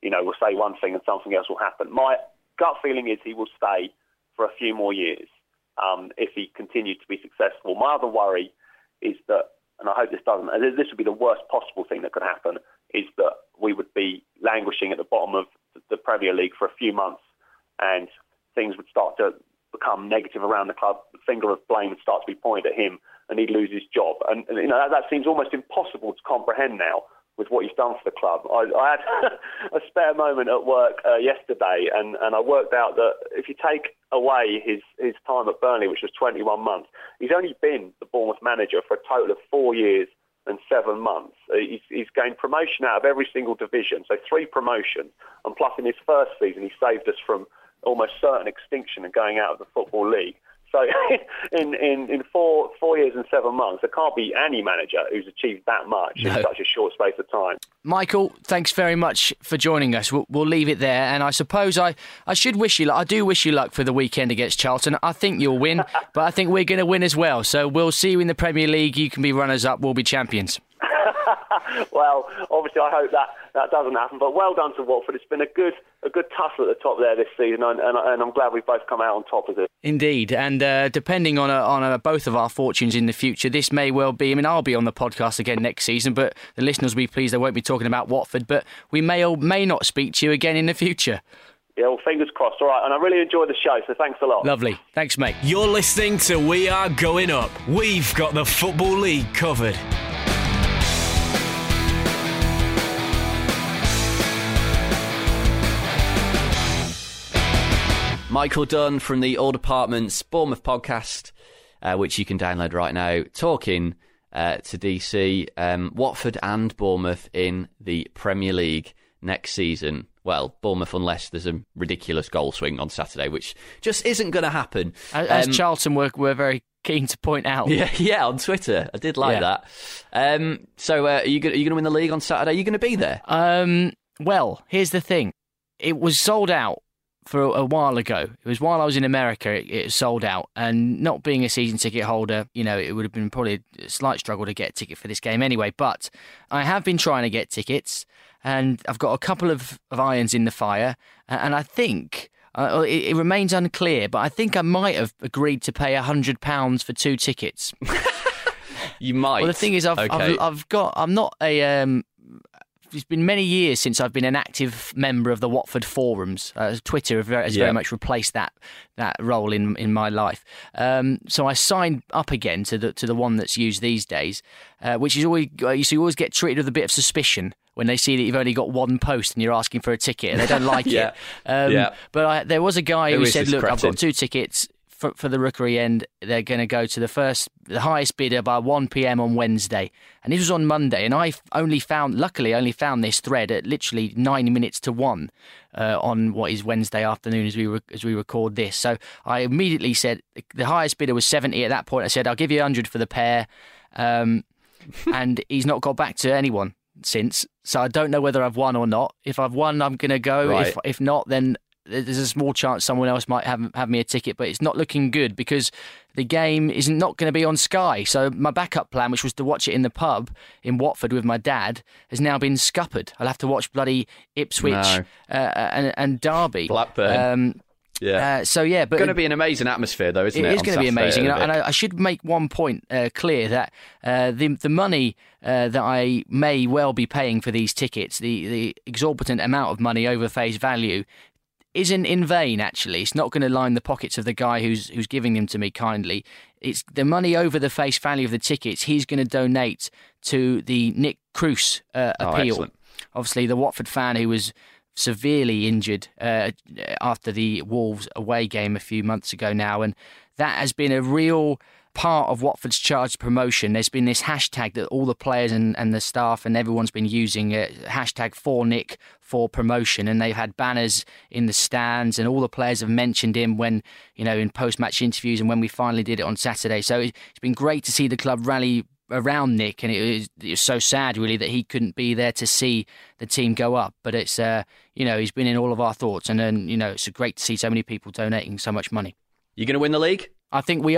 Speaker 8: we'll say one thing and something else will happen. My gut feeling is he will stay for a few more years if he continued to be successful. My other worry is that, and I hope this doesn't, and this would be the worst possible thing that could happen, is that we would be languishing at the bottom of the Premier League for a few months and things would start to become negative around the club. The finger of blame would start to be pointed at him and he'd lose his job. And that seems almost impossible to comprehend now with what he's done for the club. I had a spare moment at work yesterday and I worked out that if you take away his time at Burnley, which was 21 months, he's only been the Bournemouth manager for a total of 4 years and 7 months. He's gained promotion out of every single division, so 3 promotions. And plus in his first season, he saved us from almost certain extinction and going out of the Football League. So in 4 years and 7 months, there can't be any manager who's achieved that much in such a short space of time.
Speaker 3: Michael, thanks very much for joining us. We'll leave it there. And I suppose I should wish you luck. I do wish you luck for the weekend against Charlton. I think you'll win, but I think we're going to win as well. So we'll see you in the Premier League. You can be runners-up. We'll be champions.
Speaker 8: Well, obviously, I hope that doesn't happen. But well done to Watford. It's been a good tussle at the top there this season, and I'm glad we've both come out on top of it.
Speaker 3: Indeed, and depending on both of our fortunes in the future, this may well be. I mean, I'll be on the podcast again next season, but the listeners will be pleased they won't be talking about Watford. But we may or may not speak to you again in the future.
Speaker 8: Yeah, well, fingers crossed. All right, and I really enjoyed the show, so thanks a lot.
Speaker 3: Lovely. Thanks, mate.
Speaker 7: You're listening to We Are Going Up. We've got the Football League covered.
Speaker 4: Michael Dunn from the All Departments Bournemouth podcast, which you can download right now, talking to DC, Watford and Bournemouth in the Premier League next season. Well, Bournemouth, unless there's a ridiculous goal swing on Saturday, which just isn't going to happen.
Speaker 3: As Charlton were very keen to point out.
Speaker 4: Yeah, on Twitter. I did like that. So are you going to win the league on Saturday? Are you going to be there?
Speaker 3: Well, here's the thing. It was sold out for a while ago. It was while I was in America, it sold out. And not being a season ticket holder, it would have been probably a slight struggle to get a ticket for this game anyway. But I have been trying to get tickets, and I've got a couple of irons in the fire. And I think, it remains unclear, but I think I might have agreed to pay £100 for 2 tickets.
Speaker 4: You might.
Speaker 3: Well, the thing is, I'm not a... It's been many years since I've been an active member of the Watford forums. Twitter has very much replaced that role in my life. So I signed up again to the one that's used these days, which is always you always get treated with a bit of suspicion when they see that you've only got one post and you're asking for a ticket and they don't like it. But there was a guy who said, "Look, I've got 2 tickets." For the Rookery End, they're going to go to the highest bidder by 1 p.m. on Wednesday. And this was on Monday, and I only found this thread at literally 9 minutes to 1 on what is Wednesday afternoon as we record this. So I immediately said the highest bidder was 70 at that point. I said, I'll give you 100 for the pair. And he's not got back to anyone since. So I don't know whether I've won or not. If I've won, I'm going to go. Right. If not, then there's a small chance someone else might have me a ticket, but it's not looking good because the game is not going to be on Sky. So my backup plan, which was to watch it in the pub in Watford with my dad, has now been scuppered. I'll have to watch bloody Ipswich and Derby.
Speaker 4: Blackburn.
Speaker 8: Yeah.
Speaker 4: But going to be an amazing atmosphere, though, isn't it?
Speaker 3: It is going to be amazing, and I should make one point clear that the money that I may well be paying for these tickets, the exorbitant amount of money over face value, isn't in vain. Actually, it's not going to line the pockets of the guy who's giving them to me kindly. It's the money over the face value of the tickets he's going to donate to the Nick Cruz appeal.
Speaker 4: Excellent.
Speaker 3: Obviously, the Watford fan who was severely injured after the Wolves away game a few months ago now, and that has been a real part of Watford's charged promotion. There's been this hashtag that all the players and the staff and everyone's been using, hashtag for Nick for promotion, and they've had banners in the stands and all the players have mentioned him when, in post-match interviews and when we finally did it on Saturday. So it's been great to see the club rally around Nick, and it was so sad really that he couldn't be there to see the team go up, but it's he's been in all of our thoughts, and then it's great to see so many people donating so much money.
Speaker 4: You going to win the league?
Speaker 3: I think we are.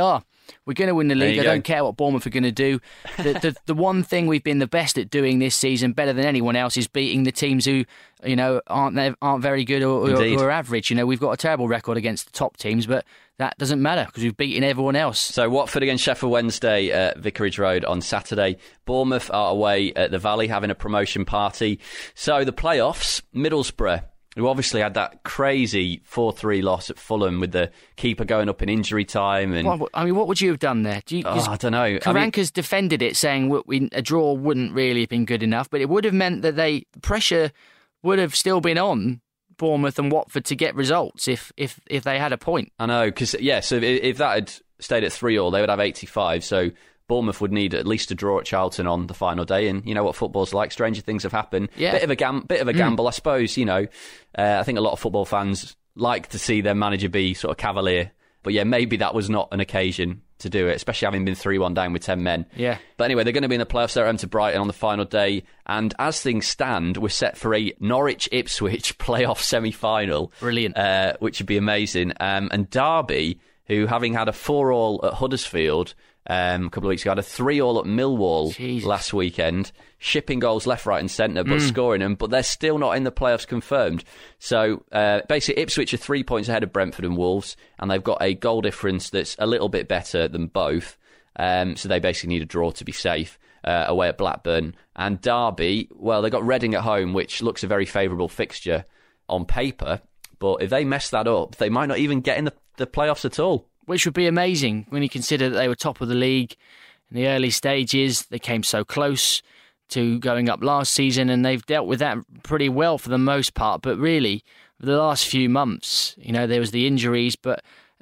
Speaker 3: We're going to win the league. I don't care what Bournemouth are going to do. The one thing we've been the best at doing this season, better than anyone else, is beating the teams who, aren't very good or are average. We've got a terrible record against the top teams, but that doesn't matter because we've beaten everyone else.
Speaker 4: So Watford against Sheffield Wednesday at Vicarage Road on Saturday. Bournemouth are away at the Valley having a promotion party. So the playoffs, Middlesbrough, who obviously had that crazy 4-3 loss at Fulham with the keeper going up in injury time. And
Speaker 3: what would you have done there?
Speaker 4: I don't know.
Speaker 3: Karanka's defended it, saying a draw wouldn't really have been good enough, but it would have meant that pressure would have still been on Bournemouth and Watford to get results if they had a point.
Speaker 4: I know, because, so if that had stayed at 3-3, they would have 85, so Bournemouth would need at least a draw at Charlton on the final day, and you know what football's like, stranger things have happened.
Speaker 3: Yeah.
Speaker 4: Bit of a gamble, I suppose, I think a lot of football fans like to see their manager be sort of cavalier, but maybe that was not an occasion to do it, especially having been 3-1 down with 10 men.
Speaker 3: Yeah.
Speaker 4: But anyway, they're going to be in the playoffs. They're home to Brighton on the final day. And as things stand, we're set for a Norwich-Ipswich playoff semi-final.
Speaker 3: Brilliant.
Speaker 4: Which would be amazing. And Derby, who, having had a 4-4 at Huddersfield a couple of weeks ago, had a 3-3 at Millwall last weekend, shipping goals left, right and centre, but scoring them, but they're still not in the playoffs confirmed. So basically Ipswich are 3 points ahead of Brentford and Wolves, and they've got a goal difference that's a little bit better than both, so they basically need a draw to be safe away at Blackburn. And Derby, well, they've got Reading at home, which looks a very favourable fixture on paper, but if they mess that up, they might not even get in the playoffs at all.
Speaker 3: Which would be amazing when you consider that they were top of the league in the early stages. They came so close to going up last season, and they've dealt with that pretty well for the most part. But really, for the last few months, there was the injuries, but,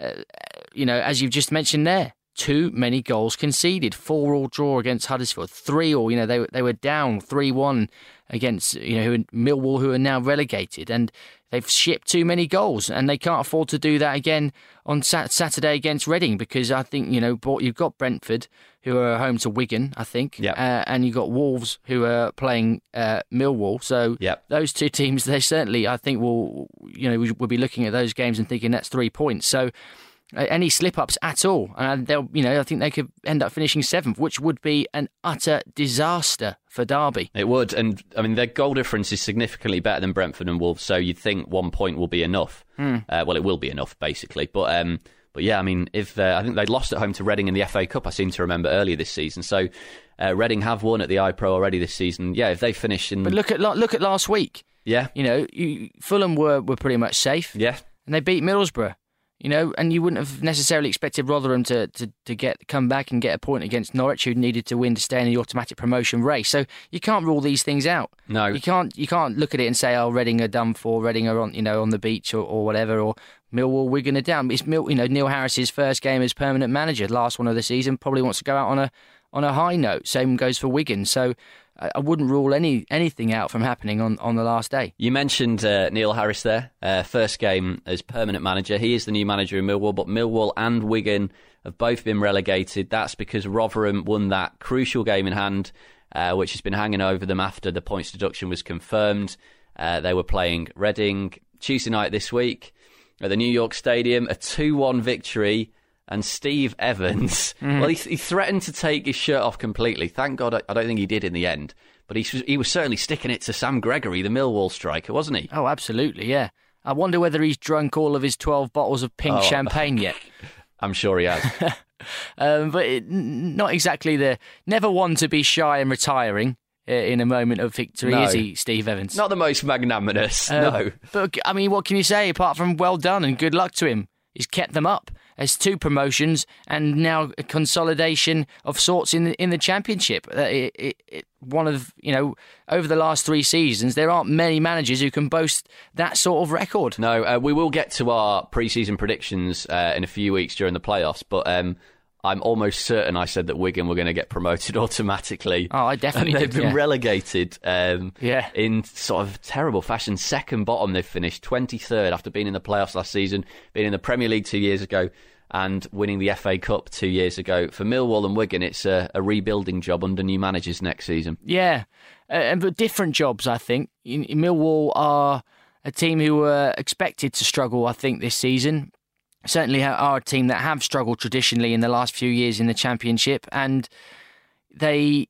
Speaker 3: as you've just mentioned there, too many goals conceded. 4-4 draw against Huddersfield, 3-3. They were down 3-1 against Millwall, who are now relegated, and they've shipped too many goals, and they can't afford to do that again on Saturday against Reading, because I think you've got Brentford, who are home to Wigan, I think, and you've got Wolves, who are playing Millwall. So those two teams, they certainly, I think, we'll be looking at those games and thinking that's 3 points. So any slip-ups at all, and I think they could end up finishing 7th, which would be an utter disaster for Derby.
Speaker 4: It would, and I mean their goal difference is significantly better than Brentford and Wolves, so you'd think 1 point will be enough. Well, it will be enough, basically. But I mean, if I think they lost at home to Reading in the FA Cup, I seem to remember earlier this season. So Reading have won at the iPro already this season. Yeah, if they finish in,
Speaker 3: but look at last week.
Speaker 4: Yeah,
Speaker 3: Fulham were pretty much safe.
Speaker 4: Yeah,
Speaker 3: and they beat Middlesbrough. And you wouldn't have necessarily expected Rotherham to come back and get a point against Norwich, who needed to win to stay in the automatic promotion race. So you can't rule these things out.
Speaker 4: No,
Speaker 3: you can't look at it and say, "Oh, Reading are done for. Reading are on the beach or whatever." Or Millwall, Wigan are down. It's Neil Harris's first game as permanent manager, last one of the season. Probably wants to go out on a high note. Same goes for Wigan. So I wouldn't rule anything out from happening on the last day.
Speaker 4: You mentioned Neil Harris there, first game as permanent manager. He is the new manager in Millwall, but Millwall and Wigan have both been relegated. That's because Rotherham won that crucial game in hand, which has been hanging over them after the points deduction was confirmed. They were playing Reading Tuesday night this week at the New York Stadium, a 2-1 victory. And Steve Evans, well, he threatened to take his shirt off completely. Thank God I don't think he did in the end. But he was certainly sticking it to Sam Gregory, the Millwall striker, wasn't he?
Speaker 3: Oh, absolutely, yeah. I wonder whether he's drunk all of his 12 bottles of pink champagne yet.
Speaker 4: I'm sure he has.
Speaker 3: But not exactly never one to be shy and retiring in a moment of victory, is he, Steve Evans?
Speaker 4: Not the most magnanimous, no.
Speaker 3: But, I mean, what can you say apart from well done and good luck to him? He's kept them up as 2 promotions and now a consolidation of sorts in the Championship. One of, over the last 3 seasons, there aren't many managers who can boast that sort of record.
Speaker 4: No, we will get to our pre-season predictions in a few weeks during the playoffs, but I'm almost certain I said that Wigan were going to get promoted automatically.
Speaker 3: Oh, I definitely
Speaker 4: did. They've been relegated
Speaker 3: in
Speaker 4: sort of terrible fashion. Second bottom they've finished, 23rd after being in the playoffs last season, being in the Premier League 2 years ago and winning the FA Cup 2 years ago. For Millwall and Wigan, it's a rebuilding job under new managers next season.
Speaker 3: Yeah, but different jobs, I think. Millwall are a team who were expected to struggle, I think, this season. certainly are a team that have struggled traditionally in the last few years in the Championship, and they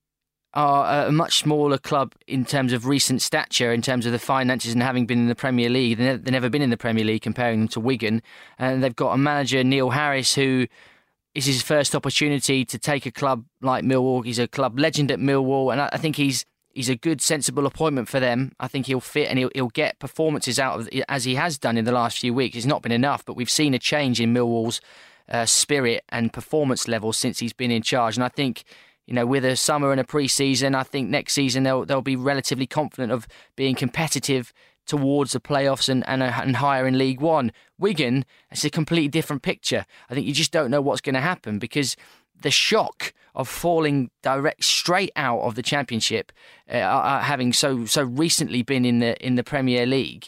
Speaker 3: are a much smaller club in terms of recent stature, in terms of the finances, and having been in the Premier League. They've never been in the Premier League, comparing them to Wigan. And they've got a manager, Neil Harris, who is his first opportunity to take a club like Millwall. He's a club legend at Millwall, and I think he's a good, sensible appointment for them. I think he'll fit, and he'll get performances out of it, as he has done in the last few weeks. It's not been enough, but we've seen a change in Millwall's spirit and performance level since he's been in charge. And I think, with a summer and a pre-season, I think next season they'll be relatively confident of being competitive towards the playoffs and higher in League One. Wigan, it's a completely different picture. I think you just don't know what's going to happen, because the shock of falling straight out of the Championship, having so recently been in the Premier League,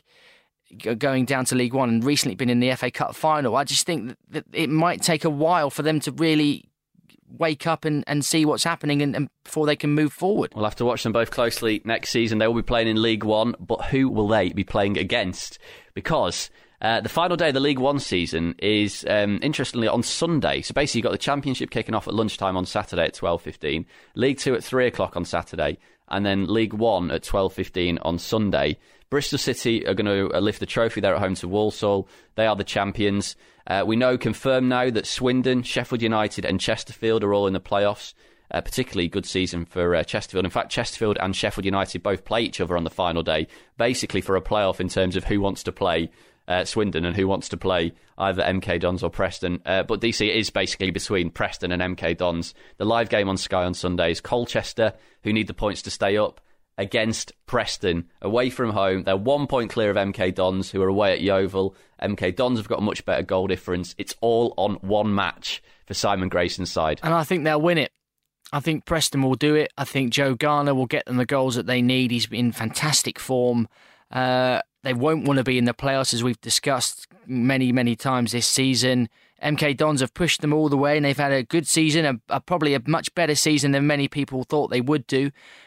Speaker 3: going down to League One, and recently been in the FA Cup final. I just think that it might take a while for them to really wake up and see what's happening and before they can move forward.
Speaker 4: We'll have to watch them both closely next season. They will be playing in League One, but who will they be playing against? Because the final day of the League One season is, interestingly, on Sunday. So basically you've got the Championship kicking off at lunchtime on Saturday at 12:15, League 2 at 3 o'clock on Saturday, and then League 1 at 12:15 on Sunday. Bristol City are going to lift the trophy. They're at home to Walsall. They are the champions. We know, confirmed now, that Swindon, Sheffield United and Chesterfield are all in the playoffs. Particularly good season for Chesterfield. In fact, Chesterfield and Sheffield United both play each other on the final day, basically for a playoff in terms of who wants to play Swindon and who wants to play either MK Dons or Preston. But DC is basically between Preston and MK Dons. The live game on Sky on Sunday is Colchester, who need the points to stay up, against Preston, away from home. They're 1 point clear of MK Dons, who are away at Yeovil. MK Dons have got a much better goal difference. It's all on one match for Simon Grayson's side.
Speaker 3: And I think they'll win it. I think Preston will do it. I think Joe Garner will get them the goals that they need. He's in fantastic form. They won't want to be in the playoffs, as we've discussed many, many times this season. MK Dons have pushed them all the way, and they've had a good season, probably a much better season than many people thought they would do.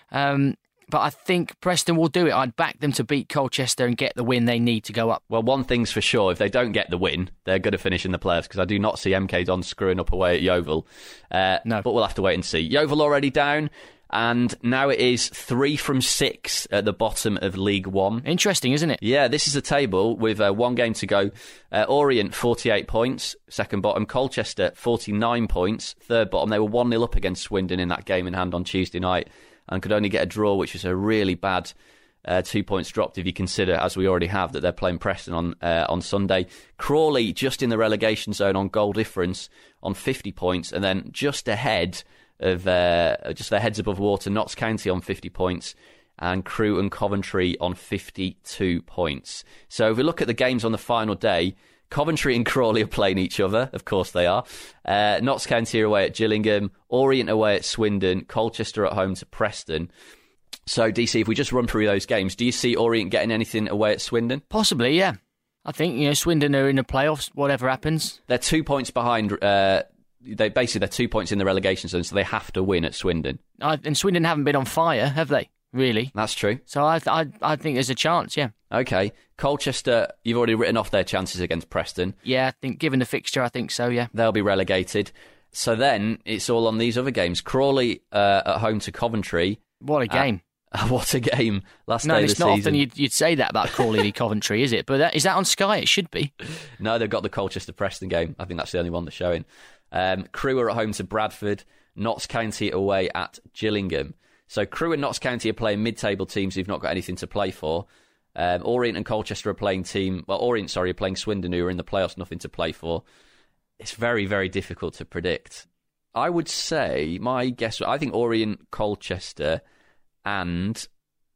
Speaker 3: But I think Preston will do it. I'd back them to beat Colchester and get the win they need to go up.
Speaker 4: Well, one thing's for sure, if they don't get the win, they're going to finish in the playoffs, because I do not see MK Dons screwing up away at Yeovil.
Speaker 3: No.
Speaker 4: But we'll have to wait and see. Yeovil already down, and now it is 3 from 6 at the bottom of League One.
Speaker 3: Interesting, isn't it?
Speaker 4: Yeah, this is the table with one game to go. Orient, 48 points, second bottom. Colchester, 49 points, third bottom. They were 1-0 up against Swindon in that game in hand on Tuesday night, and could only get a draw, which was a really bad 2 points dropped if you consider, as we already have, that they're playing Preston on Sunday. Crawley just in the relegation zone on goal difference on 50 points, and then just ahead of just their heads above water, Notts County on 50 points, and Crewe and Coventry on 52 points. So if we look at the games on the final day, Coventry and Crawley are playing each other. Of course they are. Notts County are away at Gillingham. Orient away at Swindon. Colchester at home to Preston. So, DC, if we just run through those games, do you see Orient getting anything away at Swindon?
Speaker 3: Possibly, yeah. I think, Swindon are in the playoffs, whatever happens.
Speaker 4: They're 2 points behind. They're 2 points in the relegation zone, so they have to win at Swindon.
Speaker 3: And Swindon haven't been on fire, have they? Really?
Speaker 4: That's true.
Speaker 3: So I think there's a chance, yeah.
Speaker 4: Okay. Colchester, you've already written off their chances against Preston.
Speaker 3: Yeah, I think given the fixture, I think so, yeah.
Speaker 4: They'll be relegated. So then it's all on these other games. Crawley at home to Coventry.
Speaker 3: What a game.
Speaker 4: What a game. Last day of the season.
Speaker 3: No, it's not often you'd say that about Crawley Coventry, is it? But is that on Sky? It should be.
Speaker 4: No, they've got the Colchester-Preston game. I think that's the only one they're showing. Crewe are at home to Bradford. Notts County away at Gillingham. So Crewe and Notts County are playing mid-table teams who've not got anything to play for. Orient and Colchester are playing are playing Swindon, who are in the playoffs, nothing to play for. It's very, very difficult to predict. I would say, my guess, I think Orient, Colchester and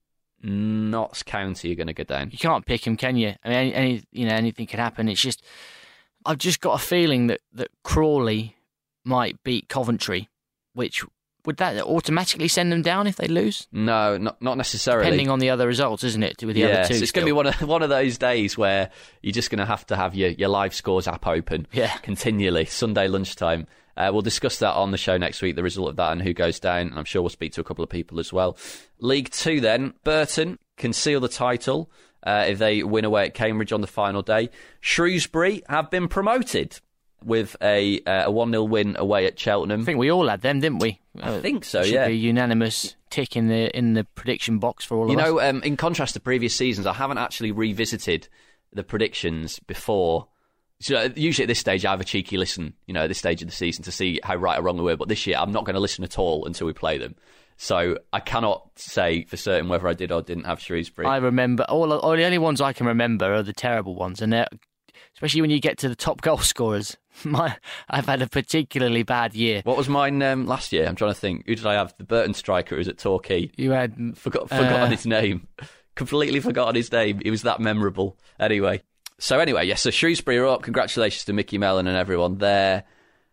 Speaker 4: Notts County are going to go down.
Speaker 3: You can't pick them, can you? I mean, anything could happen. It's just, I've just got a feeling that Crawley might beat Coventry, which... Would that automatically send them down if they lose?
Speaker 4: No, not necessarily.
Speaker 3: Depending on the other results, isn't it? With the other two,
Speaker 4: so it's going to be one of those days where you're just going to have your live scores app open continually, Sunday lunchtime. We'll discuss that on the show next week, the result of that and who goes down. And I'm sure we'll speak to a couple of people as well. League 2 then. Burton can seal the title if they win away at Cambridge on the final day. Shrewsbury have been promoted with a 1-0 win away at Cheltenham.
Speaker 3: I think we all had them, didn't we?
Speaker 4: I think so,
Speaker 3: should
Speaker 4: yeah.
Speaker 3: be a unanimous tick in the prediction box for all of us.
Speaker 4: In contrast to previous seasons, I haven't actually revisited the predictions before. So usually at this stage, I have a cheeky listen, at this stage of the season to see how right or wrong we were. But this year, I'm not going to listen at all until we play them. So I cannot say for certain whether I did or didn't have Shrewsbury.
Speaker 3: I remember, all the only ones I can remember are the terrible ones. And especially when you get to the top goal scorers. I've had a particularly bad year.
Speaker 4: What was mine last year? I'm trying to think. Who did I have? The Burton striker who was at Torquay.
Speaker 3: You had...
Speaker 4: Forgotten his name. Completely forgotten his name. He was that memorable. Anyway, so Shrewsbury are up. Congratulations to Mickey Mellon and everyone there.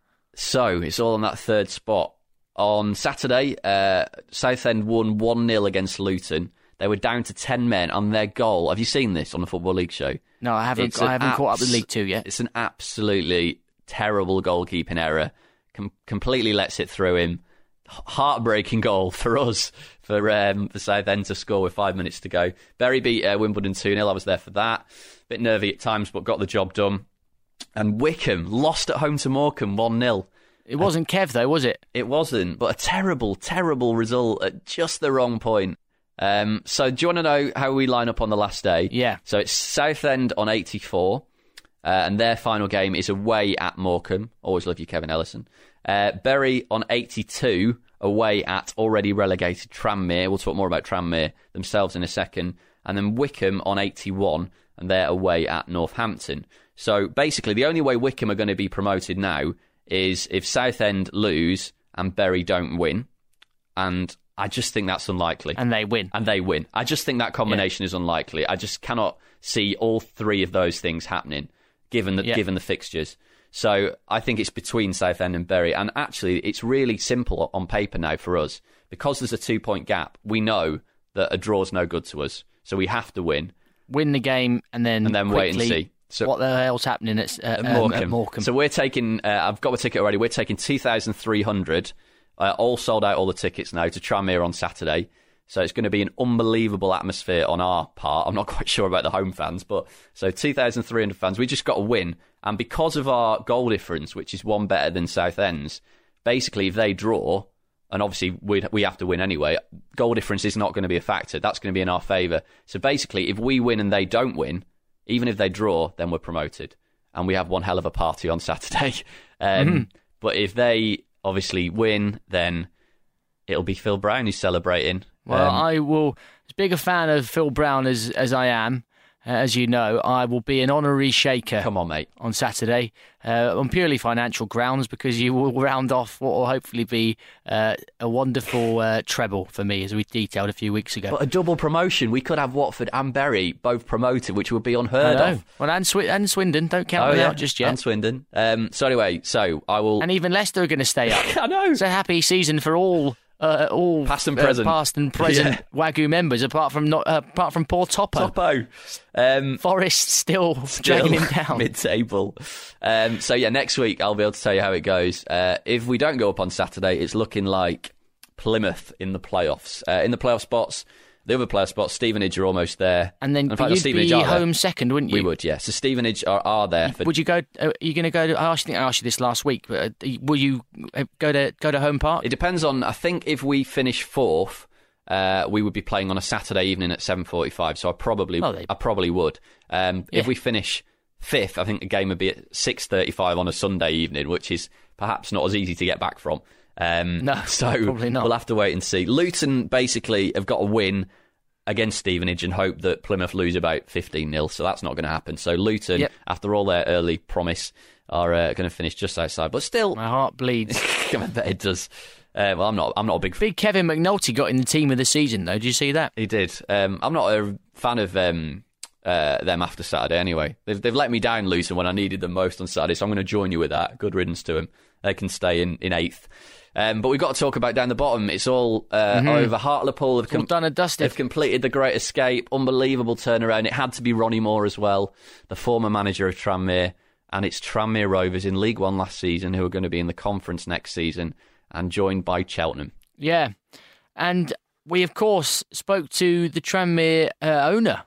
Speaker 4: So it's all on that third spot. On Saturday, Southend won 1-0 against Luton. They were down to 10 men on their goal. Have you seen this on the Football League show?
Speaker 3: No, I haven't caught up with League 2 yet.
Speaker 4: It's an absolutely terrible goalkeeping error. Completely lets it through him. Heartbreaking goal for us, for Southend to score with 5 minutes to go. Bury beat Wimbledon 2-0. I was there for that. Bit nervy at times, but got the job done. And Wycombe lost at home to Morecambe 1-0.
Speaker 3: It wasn't Kev, though, was it?
Speaker 4: It wasn't, but a terrible, terrible result at just the wrong point. So do you want to know how we line up on the last day?
Speaker 3: Yeah.
Speaker 4: So it's Southend on 84, and their final game is away at Morecambe. Always love you, Kevin Ellison. Bury on 82, away at already relegated Tranmere. We'll talk more about Tranmere themselves in a second. And then Wycombe on 81, and they're away at Northampton. So basically, the only way Wycombe are going to be promoted now is if Southend lose and Bury don't win. And I just think that's unlikely.
Speaker 3: And they win.
Speaker 4: I just think that combination is unlikely. I just cannot see all three of those things happening, given the fixtures. So I think it's between Southend and Bury. And actually, it's really simple on paper now for us. Because there's a 2-point gap, we know that a draw's no good to us. So we have to win.
Speaker 3: Win the game and then
Speaker 4: wait and see. So,
Speaker 3: what the hell's happening at Morecambe?
Speaker 4: So we're taking, I've got a ticket already, we're taking 2,300, all sold out, all the tickets now, to Tranmere on Saturday. So it's going to be an unbelievable atmosphere on our part. I'm not quite sure about the home fans, but so 2,300 fans. We just got to win. And because of our goal difference, which is one better than Southend's, basically if they draw, and obviously we have to win anyway, goal difference is not going to be a factor. That's going to be in our favour. So basically, if we win and they don't win, even if they draw, then we're promoted. And we have one hell of a party on Saturday. But if they obviously win, then it'll be Phil Brown who's celebrating.
Speaker 3: Well, I will, as big a fan of Phil Brown as I am, as you know, I will be an honorary shaker.
Speaker 4: Come on, mate.
Speaker 3: On Saturday, on purely financial grounds, because you will round off what will hopefully be a wonderful treble for me, as we detailed a few weeks ago.
Speaker 4: But a double promotion. We could have Watford and Bury both promoted, which would be unheard of.
Speaker 3: Well, and Swindon, don't count them out just yet.
Speaker 4: And Swindon. So anyway, I will...
Speaker 3: And even Leicester are going to stay up.
Speaker 4: I know.
Speaker 3: It's a happy season for all
Speaker 4: past and present
Speaker 3: Wagyu members, apart from poor Topo. Forest still dragging him down
Speaker 4: mid-table. So next week I'll be able to tell you how it goes. If we don't go up on Saturday, it's looking like Plymouth in the playoffs. In the playoff spots, the other playoff spots, Stevenage are almost there.
Speaker 3: And then you'd be home second, wouldn't you?
Speaker 4: We would, yeah. So Stevenage are there.
Speaker 3: Would you go? Are you going to go to? I think I asked you this last week. But will you go to Home Park?
Speaker 4: It depends on. I think if we finish fourth, we would be playing on a Saturday evening at 7:45. So I probably would. If we finish fifth, I think the game would be at 6:35 on a Sunday evening, which is perhaps not as easy to get back from.
Speaker 3: No,
Speaker 4: so
Speaker 3: probably not.
Speaker 4: We'll have to wait and see. Luton basically have got to win against Stevenage and hope that Plymouth lose about 15-0, so that's not going to happen. So Luton, after all their early promise, are going to finish just outside. But still...
Speaker 3: My heart bleeds.
Speaker 4: I bet it does. Well, I'm not a big...
Speaker 3: Big Kevin McNulty got in the team of the season, though. Did you see that?
Speaker 4: He did. I'm not a fan of them after Saturday anyway. They've let me down, Luton, when I needed them most on Saturday, so I'm going to join you with that. Good riddance to them. They can stay in 8th. But we've got to talk about down the bottom. It's all over. Hartlepool have
Speaker 3: done and dusted.
Speaker 4: They've completed the Great Escape. Unbelievable turnaround. It had to be Ronnie Moore as well, the former manager of Tranmere. And it's Tranmere Rovers in League One last season who are going to be in the conference next season and joined by Cheltenham.
Speaker 3: Yeah. And we, of course, spoke to the Tranmere owner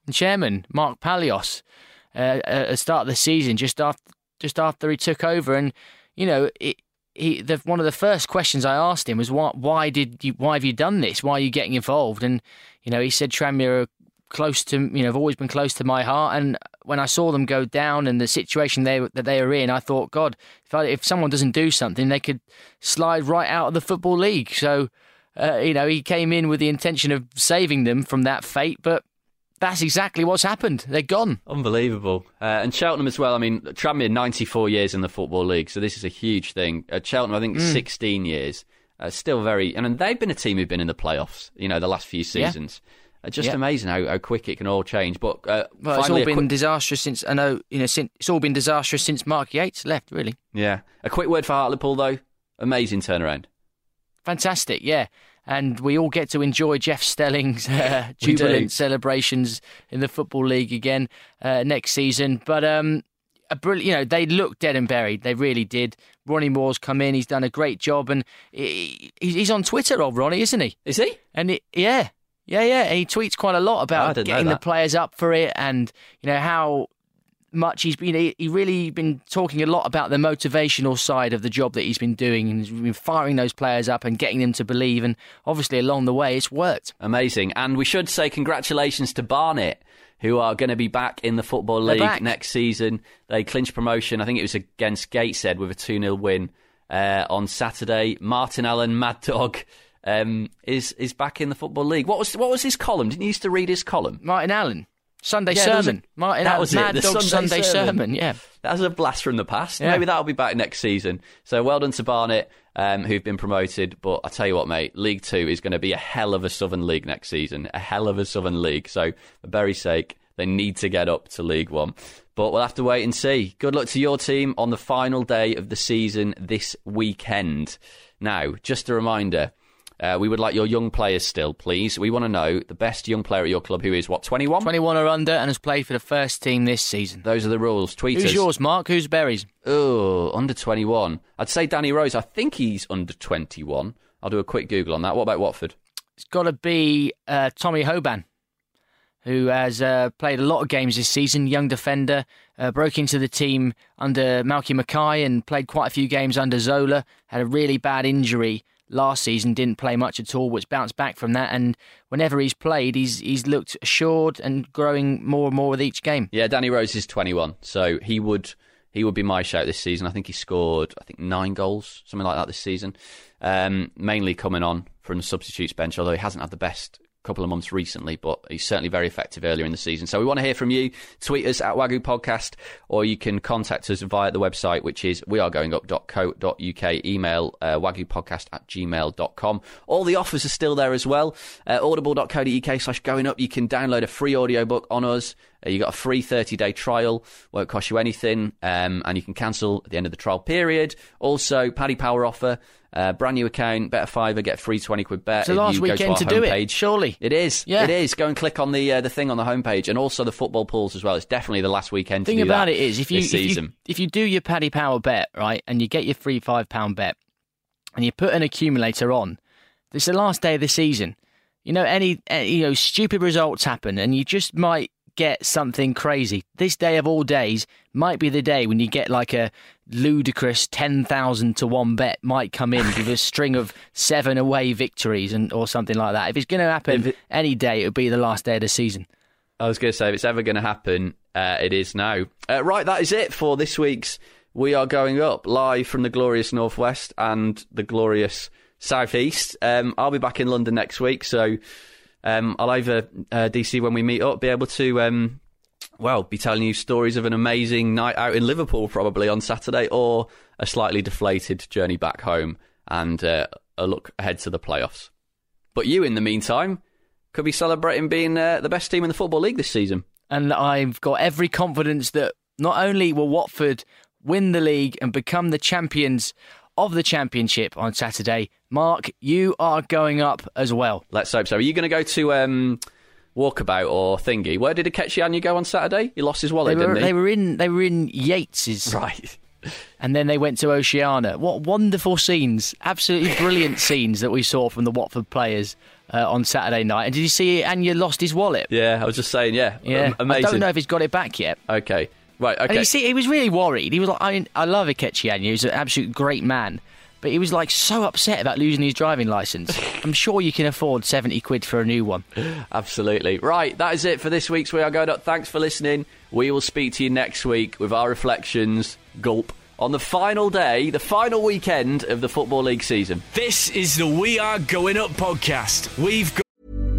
Speaker 3: chairman, Mark Palios, at the start of the season, just after he took over. And, you know, one of the first questions I asked him was, why have you done this? Why are you getting involved? And, you know, he said Tranmere are close to, you know, have always been close to my heart. And when I saw them go down and the situation that they are in, I thought, God, if someone doesn't do something, they could slide right out of the Football League. So, you know, he came in with the intention of saving them from that fate, but that's exactly what's happened. They're gone.
Speaker 4: Unbelievable. And Cheltenham as well. I mean, Tranmere 94 years in the Football League, so this is a huge thing. Cheltenham, I think, 16 years. Still very... And they've been a team who've been in the playoffs, you know, the last few seasons. Yeah. Just amazing how quick it can all change. But
Speaker 3: well, it's all been disastrous since... I know, you know, it's all been disastrous since Mark Yates left, really.
Speaker 4: Yeah. A quick word for Hartlepool, though. Amazing turnaround.
Speaker 3: Fantastic, yeah. And we all get to enjoy Jeff Stelling's jubilant celebrations in the Football League again next season. But you know, they look dead and buried. They really did. Ronnie Moore's come in. He's done a great job, and he's on Twitter, old Ronnie, isn't he?
Speaker 4: Is he?
Speaker 3: And yeah. He tweets quite a lot about getting the players up for it, and you know how much he really been talking a lot about the motivational side of the job that he's been doing, and he's been firing those players up and getting them to believe, and obviously along the way it's worked.
Speaker 4: Amazing. And we should say congratulations to Barnet, who are going to be back in the Football League next season. They clinched promotion, I think it was against Gateshead, with a 2-0 win on Saturday. Martin Allen, Mad Dog, is back in the Football League. What was his column? Didn't you used to read his column?
Speaker 3: Martin Allen. Sunday Sermon. Martin Allen's Mad Dog Sunday Sermon, yeah.
Speaker 4: That was a blast from the past.
Speaker 3: Yeah.
Speaker 4: Maybe that'll be back next season. So well done to Barnet, who've been promoted. But I tell you what, mate, League 2 is going to be a hell of a Southern League next season. A hell of a Southern League. So for Bury's sake, they need to get up to League 1. But we'll have to wait and see. Good luck to your team on the final day of the season this weekend. Now, just a reminder... we would like your young players still, please. We want to know the best young player at your club who is, 21?
Speaker 3: 21 or under and has played for the first team this season.
Speaker 4: Those are the rules. Tweet us.
Speaker 3: Who's yours, Mark? Who's Bury's?
Speaker 4: Oh, under 21. I'd say Danny Rose. I think he's under 21. I'll do a quick Google on that. What about Watford?
Speaker 3: It's got to be Tommy Hoban, who has played a lot of games this season. Young defender, broke into the team under Malky Mackay and played quite a few games under Zola. Had a really bad injury last season, didn't play much at all, but bounced back from that, and whenever he's played, he's looked assured and growing more and more with each game. Yeah, Danny Rose is 21, so he would be my shout this season. I think he scored 9 goals, something like that this season, mainly coming on from the substitutes bench, although he hasn't had the best couple of months recently, but he's certainly very effective earlier in the season. So we want to hear from you. Tweet us at Wagyu Podcast, or you can contact us via the website, which is wearegoingup.co.uk. Email wagyupodcast@gmail.com. All the offers are still there as well. Audible.co.uk/goingup. You can download a free audiobook on us. You got a free 30-day trial, won't cost you anything, and you can cancel at the end of the trial period. Also, Paddy Power offer, brand new account, bet a £5, get free 20 quid bet. It's the last weekend to do it, surely.
Speaker 4: It is, yeah. It is. Go and click on the thing on the homepage, and also the football pools as well. It's definitely the last weekend to do that.
Speaker 3: The thing about it is, if you do your Paddy Power bet, right, and you get your free £5 bet, and you put an accumulator on, it's the last day of the season. You know, stupid results happen, and you just might get something crazy. This day of all days might be the day when you get like a ludicrous 10,000 to 1 bet might come in with a string of 7 away victories or something like that. If it's going to happen any day, it would be the last day of the season.
Speaker 4: I was going to say, if it's ever going to happen, it is now. Right, that is it for this week's We Are Going Up, live from the glorious Northwest and the glorious Southeast. I'll be back in London next week, so I'll either, DC, when we meet up, be able to, be telling you stories of an amazing night out in Liverpool probably on Saturday, or a slightly deflated journey back home and a look ahead to the playoffs. But you, in the meantime, could be celebrating being the best team in the Football League this season.
Speaker 3: And I've got every confidence that not only will Watford win the league and become the champions of the Championship on Saturday, Mark, you are going up as well.
Speaker 4: Let's hope so. Are you going to go to Walkabout or Thingy? Where did Akechi go on Saturday? He lost his wallet, didn't he?
Speaker 3: They were in Yates's.
Speaker 4: Right.
Speaker 3: And then they went to Oceana. What wonderful scenes. Absolutely brilliant scenes that we saw from the Watford players on Saturday night. And did you see Anya lost his wallet?
Speaker 4: Yeah, I was just saying,
Speaker 3: Yeah.
Speaker 4: Amazing.
Speaker 3: I don't know if he's got it back yet.
Speaker 4: Okay. Right, okay.
Speaker 3: And you see, he was really worried. He was like, I love Ikechi Anya. He's an absolute great man. But he was like so upset about losing his driving licence. I'm sure you can afford 70 quid for a new one.
Speaker 4: Absolutely. Right, that is it for this week's We Are Going Up. Thanks for listening. We will speak to you next week with our reflections, gulp, on the final day, the final weekend of the Football League season.
Speaker 7: This is the We Are Going Up podcast. We've got...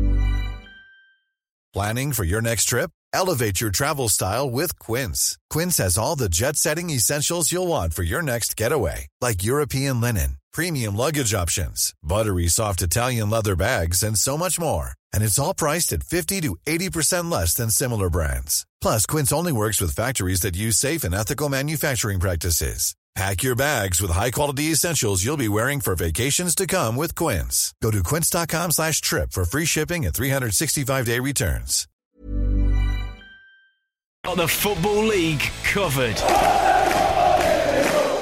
Speaker 9: Planning for your next trip? Elevate your travel style with Quince. Quince has all the jet-setting essentials you'll want for your next getaway, like European linen, premium luggage options, buttery soft Italian leather bags, and so much more. And it's all priced at 50 to 80% less than similar brands. Plus, Quince only works with factories that use safe and ethical manufacturing practices. Pack your bags with high-quality essentials you'll be wearing for vacations to come with Quince. Go to quince.com/trip for free shipping and 365-day returns.
Speaker 7: Got the Football League covered.